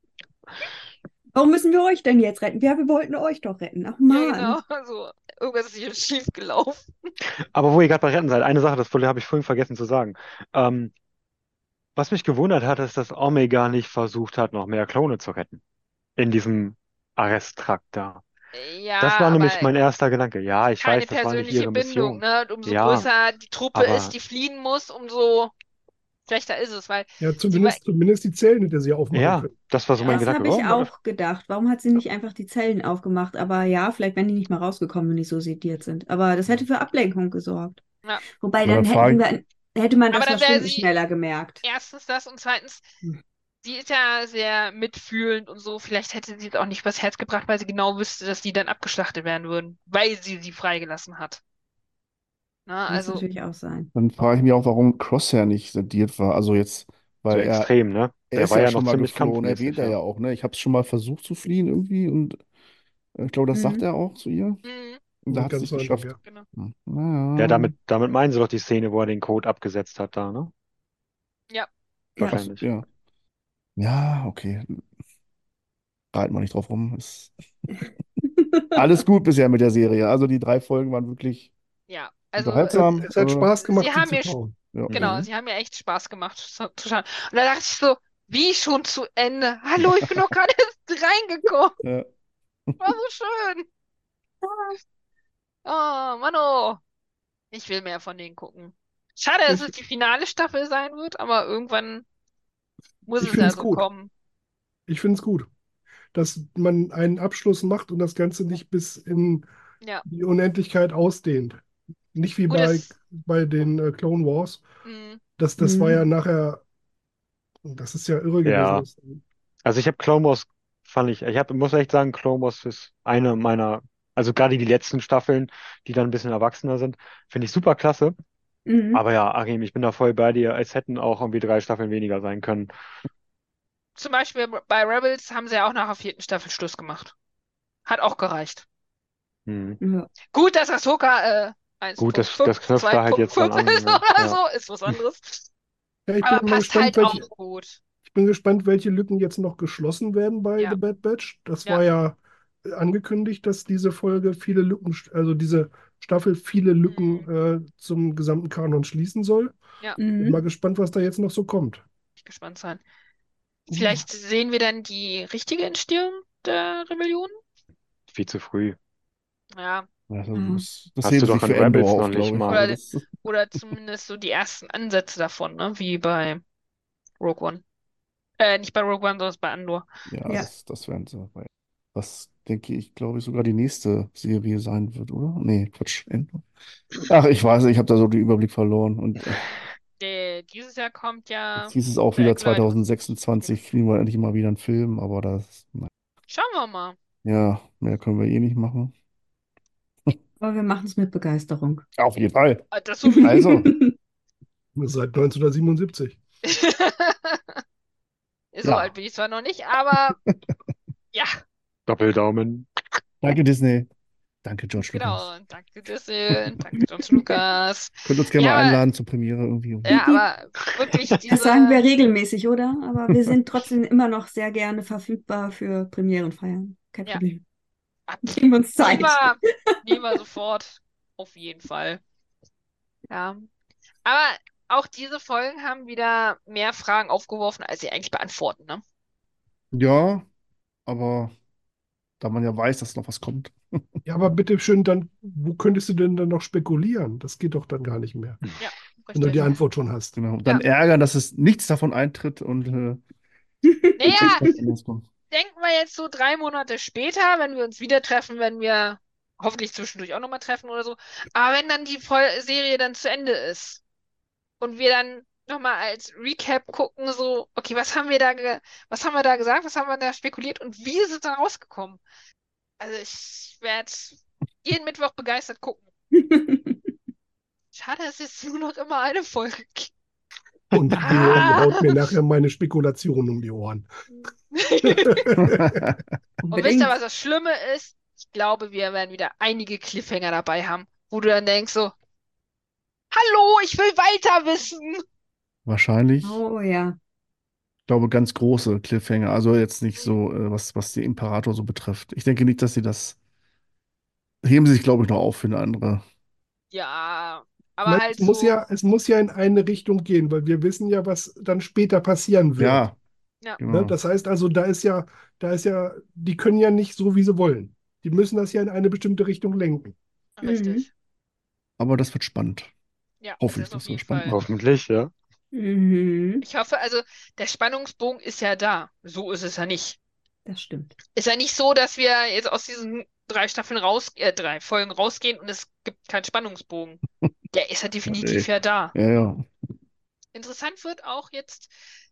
Warum müssen wir euch denn jetzt retten? Ja, wir wollten euch doch retten. Ach Ja, genau. Mann. Also, irgendwas ist hier schief gelaufen. Aber wo ihr gerade bei Retten seid, eine Sache, das habe ich vorhin vergessen zu sagen. Ähm, was mich gewundert hat, ist, dass Omega nicht versucht hat, noch mehr Klone zu retten. In diesem Arresttrakt da. Das Ja, war aber nämlich mein erster Gedanke. Ja, ich keine weiß, das war nicht persönliche ihre Bindung, Mission. ne? Und umso Ja, größer die Truppe ist, aber die fliehen muss, umso schlechter ist es, weil Ja, sie war, zumindest, zumindest die Zellen hätte sie aufmachen ja, können. das war so mein ja, Das Gedanke. habe ich Warum? auch gedacht. Warum hat sie nicht einfach die Zellen aufgemacht? Aber ja, vielleicht wären die nicht mal rausgekommen, wenn die so sediert sind. Aber das hätte für Ablenkung gesorgt. ja. Wobei, Na, dann dann hätten frage wir, hätte man Aber das dann wäre verschwinden sie schneller gemerkt. erstens das und zweitens, sie ist ja sehr mitfühlend und so. Vielleicht hätte sie es auch nicht übers Herz gebracht, weil sie genau wüsste, dass die dann abgeschlachtet werden würden, weil sie sie freigelassen hat. Na, Kann es also, natürlich auch sein. dann frage ich mich auch, warum Crosshair nicht sediert war. Also jetzt, So weil er, extrem, ne? er Der ist war ja ja schon noch mal ziemlich geflohen, kampfmäßig, erwähnt er ja. ja auch, ne? Ich habe es schon mal versucht zu fliehen irgendwie und äh, ich glaube, das sagt Mhm. er auch zu ihr. mhm, Und da Und hat es ganz nicht am Anfang, geschafft. ja. genau. Hm. Ja, Naja. damit, damit meinen sie doch die Szene, wo er den Code abgesetzt hat da, ne? Ja, Ja. Ach so, Wahrscheinlich. ja. Ja, okay. Reiten wir nicht drauf rum. Ist alles gut bisher mit der Serie. Also die drei Folgen waren wirklich ja. Also, Es hat, unterhaltsam. es hat Äh, Spaß sie gemacht, sie haben zu mir, schauen. ja. genau, Mhm. sie haben mir echt Spaß gemacht zu, zu schauen. Und da dachte ich so, wie schon zu Ende? Hallo, ich bin doch gerade erst reingekommen. Ja. War so schön. Oh, Mano. Ich will mehr von denen gucken. Schade, dass es Ich, die finale Staffel sein wird, aber irgendwann muss ich es finde ja es so gut. kommen. Ich finde es gut, dass man einen Abschluss macht und das Ganze nicht bis in Ja. die Unendlichkeit ausdehnt. Nicht wie Und bei, das, bei den äh, Clone Wars. mh, Das, das war ja Mhm. nachher, das ist ja irre gewesen. Ja. Das, Also ich habe Clone Wars, fand ich, ich hab, muss echt sagen, Clone Wars ist eine meiner, also gerade die letzten Staffeln, die dann ein bisschen erwachsener sind, finde ich super klasse. Mhm. Aber ja, Achim, ich bin da voll bei dir. Es hätten auch irgendwie drei Staffeln weniger sein können. zum Beispiel bei Rebels haben sie ja auch nach der vierten Staffel Schluss gemacht. Hat auch gereicht. Hm. Ja. Gut, dass Ahsoka äh, Gut, das, eins Punkt fünf, das knüpft da halt jetzt dran zwei Punkt fünf an. ist Ne? oder Ja. so, ist was anderes. Ja, ich bin Aber mal passt gespannt, halt welche, auch gut. ich bin gespannt, welche Lücken jetzt noch geschlossen werden bei Ja. The Bad Batch. Das Ja. war ja äh, angekündigt, dass diese Folge viele Lücken, also diese Staffel viele Lücken Mhm. äh, zum gesamten Kanon schließen soll. Ja, Bin mal Mhm. gespannt, was da jetzt noch so kommt. ich gespannt sein. Vielleicht sehen wir dann die richtige Entstehung der Rebellion? Viel zu früh. Ja. Also, Ja. das, das Hast heben du sie doch sich in für Endor Rebels noch auf, nicht glaube ich. mal. Also Oder, das, oder zumindest so die ersten Ansätze davon, ne? Wie bei Rogue One. Äh, nicht bei Rogue One, sondern bei Andor. ja, Ja. das, das werden sie. Weil das, denke ich, glaube ich, sogar die nächste Serie sein wird, oder? Nee, Quatsch. Endor. Ach, ich weiß nicht, ich habe da so den Überblick verloren. Und äh, Der, dieses Jahr kommt ja jetzt hieß es auch The wieder Acolyte. zwanzig sechsundzwanzig, kriegen wir endlich mal wieder einen Film, aber das, na, Schauen wir mal. ja, mehr können wir eh nicht machen. Aber wir machen es mit Begeisterung. Auf jeden Fall. Ah, das sowieso. Also, Seit neunzehnhundertsiebenundsiebzig. So ja. alt bin ich zwar noch nicht, aber ja, Doppeldaumen. Danke, Disney. Danke, George Lucas. genau. Danke Disney, danke George Lucas. Könnt uns gerne Ja, mal aber, einladen zur Premiere irgendwie. ja, aber wirklich Das sagen wir diese. regelmäßig, oder? Aber wir sind trotzdem immer noch sehr gerne verfügbar für Premierenfeiern. Kein Ja. Problem. Ab- Geben wir uns Zeit. Nehmen wir, nehmen wir sofort. Auf jeden Fall. Ja. Aber auch diese Folgen haben wieder mehr Fragen aufgeworfen, als sie eigentlich beantworten, ne? Ja, aber da man ja weiß, dass noch was kommt. Ja, aber bitte schön, dann, wo könntest du denn dann noch spekulieren? Das geht doch dann gar nicht mehr, Ja, wenn du die richtig. Antwort schon hast. Genau. Und dann ärgern, dass es nichts davon eintritt und äh, Naja, was anderes kommt. denken wir jetzt so drei Monate später, wenn wir uns wieder treffen, wenn wir hoffentlich zwischendurch auch nochmal treffen oder so. Aber wenn dann die Vol- Serie dann zu Ende ist und wir dann nochmal als Recap gucken, so, okay, was haben wir da ge was haben wir da gesagt, was haben wir da spekuliert und wie ist es dann rausgekommen? Also ich werde jeden Mittwoch begeistert gucken. Schade, dass es nur noch immer eine Folge gibt. Und die Ah! haut mir nachher meine Spekulationen um die Ohren. Und wisst ihr, Unbedingt. was das Schlimme ist? Ich glaube, wir werden wieder einige Cliffhanger dabei haben, wo du dann denkst so, hallo, ich will weiter wissen. Wahrscheinlich, Oh ja. ich glaube, ganz große Cliffhanger. Also jetzt nicht so, äh, was, was den Imperator so betrifft. Ich denke nicht, dass sie das heben sie sich, glaube ich, noch auf für eine andere. Ja, aber Nein, halt es muss so, ja, es muss ja in eine Richtung gehen, weil wir wissen ja, was dann später passieren wird. Ja, ja, genau. Ne? Das heißt also, da ist ja, da ist ja, die können ja nicht so, wie sie wollen. Die müssen das ja in eine bestimmte Richtung lenken. richtig. Aber das wird spannend. Ja, Hoffe das ich, auf dass wir jeden spannend Fall. machen. Hoffentlich, ja. Mhm. Ich hoffe, also der Spannungsbogen ist ja da. So ist es ja nicht. Das stimmt. Ist ja nicht so, dass wir jetzt aus diesen drei Staffeln raus, äh, drei Folgen rausgehen und es gibt keinen Spannungsbogen. Der ist ja definitiv Nee. ja da. Ja, ja. Interessant wird auch jetzt,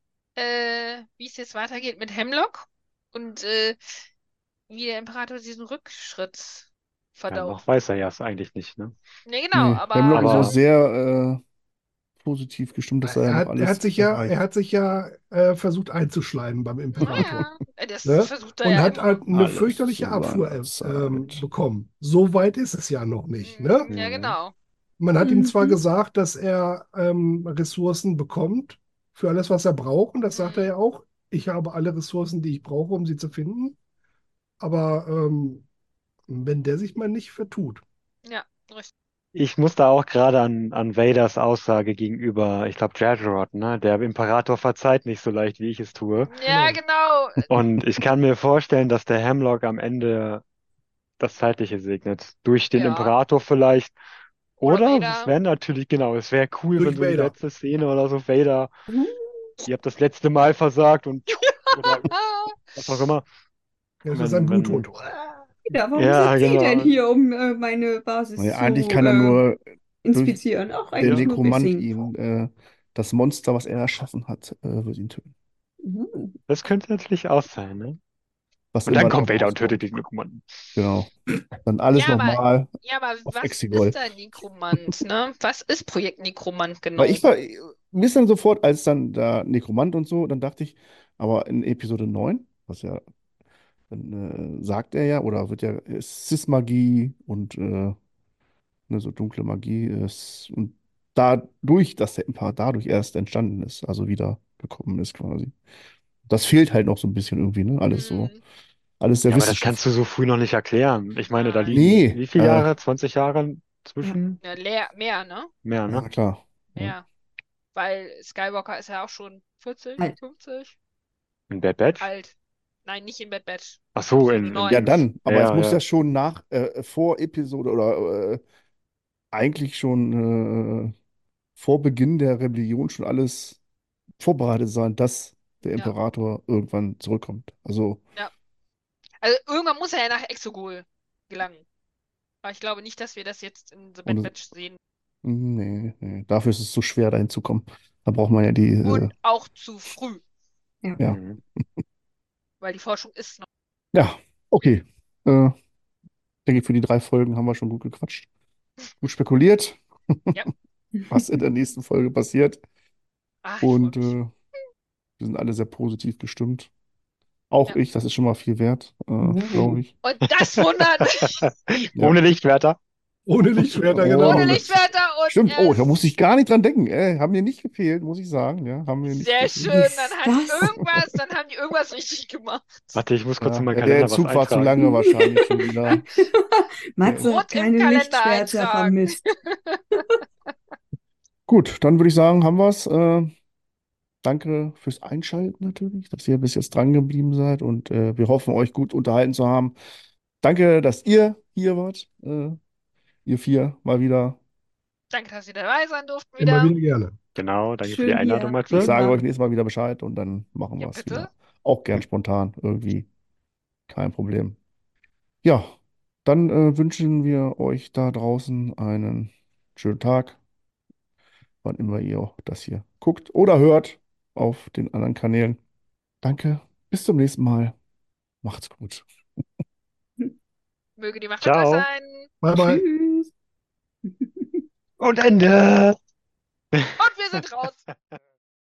äh, wie es jetzt weitergeht mit Hemlock und äh, wie der Imperator diesen Rückschritt Ja, verdaut. noch weiß er ja es eigentlich nicht, ne? Nee, genau, Nee, aber, Hemlock ist Aber- auch sehr äh, positiv gestimmt, dass er ja Er noch hat, er alles hat sich ja, erreicht. er hat sich ja äh, äh, einzuschleimen beim Imperator. naja, das Ne? versucht er Und ja hat immer. halt eine Alles fürchterliche zu Abfuhr seiner äh, ähm, Zeit. bekommen. So weit ist es ja noch nicht. Ne? Mm, Ja, Mhm. genau. Man hat ihm zwar Mhm. gesagt, dass er ähm, Ressourcen bekommt für alles, was er braucht. Und das sagt er Mhm. ja auch. Ich habe alle Ressourcen, die ich brauche, um sie zu finden. Aber ähm, wenn der sich mal nicht vertut. Ja, richtig. Ich muss da auch gerade an, an Vaders Aussage gegenüber, ich glaube, Jar Jar, ne? Der Imperator verzeiht nicht so leicht, wie ich es tue. Ja, genau. Und ich kann mir vorstellen, dass der Hemlock am Ende das Zeitliche segnet. Durch den Ja. Imperator vielleicht. Oder Oder Vader. es wäre natürlich, genau, es wäre cool, Durch wenn so die Vader. letzte Szene oder so, Vader, Uh, ihr habt das letzte Mal versagt und oder Ah, was auch immer. Das Wenn- ist ein wenn- Bluthund. Wieder, warum Ja, sind Sie genau. denn hier, um äh, meine Basis Naja, zu eigentlich kann er äh, nur inspizieren? Auch der eigentlich nur Nekromant Wissing. ihn, äh, das Monster, was er erschaffen hat, äh, wird ihn töten. Uh. Das könnte natürlich auch sein, ne? Was Und dann immer kommt noch Vader und tötet rauskommt. den Nekromanten. Genau. Dann alles Ja, aber, nochmal ja, aber auf was Exegol. ist ein Nekromant, ne? Was ist Projekt Nekromant genau? Weil ich war, mir ist dann sofort, als dann da Nekromant und so, dann dachte ich, Aber in Episode neun, was ja, dann, äh, sagt er ja, oder wird ja, ist Cis-Magie und äh, ne, so dunkle Magie ist. Und dadurch, dass der Imperator dadurch erst entstanden ist, also wieder gekommen ist quasi. Das fehlt halt noch so ein bisschen irgendwie, ne? Alles so, Hm, alles Ja, sehr aber das kannst du wissenschaftlich. so früh noch nicht erklären. Ich meine, da nein. liegen Nee, wie viele äh, Jahre? zwanzig Jahre Ja. zwischen? Ja, leer, mehr, ne? Mehr, ne? na klar. Ja. Mehr. Weil Skywalker ist ja auch schon vierzig, Alt. fünfzig, In Bad Batch? alt. Nein, nicht in Bad Batch. Ach so, Episode in, in Ja, neun. Dings. dann, aber es Ja, muss ja ja. schon nach, äh, vor Episode oder äh, eigentlich schon äh, vor Beginn der Rebellion schon alles vorbereitet sein, dass der Ja, Imperator irgendwann zurückkommt. Also, ja. Also irgendwann muss er ja nach Exegol gelangen. Aber ich glaube nicht, dass wir das jetzt in The und Bad es, Batch sehen. nee, nee, dafür ist es so schwer, dahin zu kommen. Da braucht man ja die, äh, Und auch zu früh, Ja. ja, Mhm. weil die Forschung ist noch. ja, okay. Äh, denke ich, für die drei Folgen haben wir schon gut gequatscht, gut spekuliert, Ja. was in der nächsten Folge passiert. Ach, ich freue Und äh, mich. wir sind alle sehr positiv gestimmt. Auch Ja. ich, das ist schon mal viel wert, äh, glaube Oh. ich. Und das wundert mich. Ja. Ohne Lichtschwerter. Ohne Lichtschwerter, Oh, Ohne genau. das Lichtschwerter und stimmt. er Oh, da muss ist ich gar nicht dran denken. Äh, haben mir nicht gefehlt, muss ich sagen. Ja, haben mir nicht sehr gefehlt. schön. Dann Ist hat das? irgendwas, dann haben die irgendwas richtig gemacht. Warte, ich muss kurz in Ja, meinen ja, der Kalender was Zug war zu eintragen. lange wahrscheinlich schon wieder. Der Matze ist... hat Und im keine Kalender Lichtschwerter eintragen. vermisst. Gut, dann würde ich sagen, haben wir es. Äh, danke fürs Einschalten natürlich, dass ihr bis jetzt dran geblieben seid und äh, wir hoffen, euch gut unterhalten zu haben. Danke, dass ihr hier wart. Äh, ihr vier mal wieder. Danke, dass Sie dabei sein durften Immer wieder. wieder gerne. Genau, danke für die Schön Einladung, hier. Ich Matze. sage Immer. euch nächstes Mal wieder Bescheid und dann machen Ja, wir es wieder. bitte. Auch gern spontan irgendwie. Kein Problem. Ja, dann äh, wünschen wir euch da draußen einen schönen Tag, wann immer ihr auch das hier guckt oder hört auf den anderen Kanälen. Danke, bis zum nächsten Mal. Macht's gut. Möge die Macht mit euch Ciao. sein. Bye, bye. Tschüss. Und Ende. Und wir sind raus.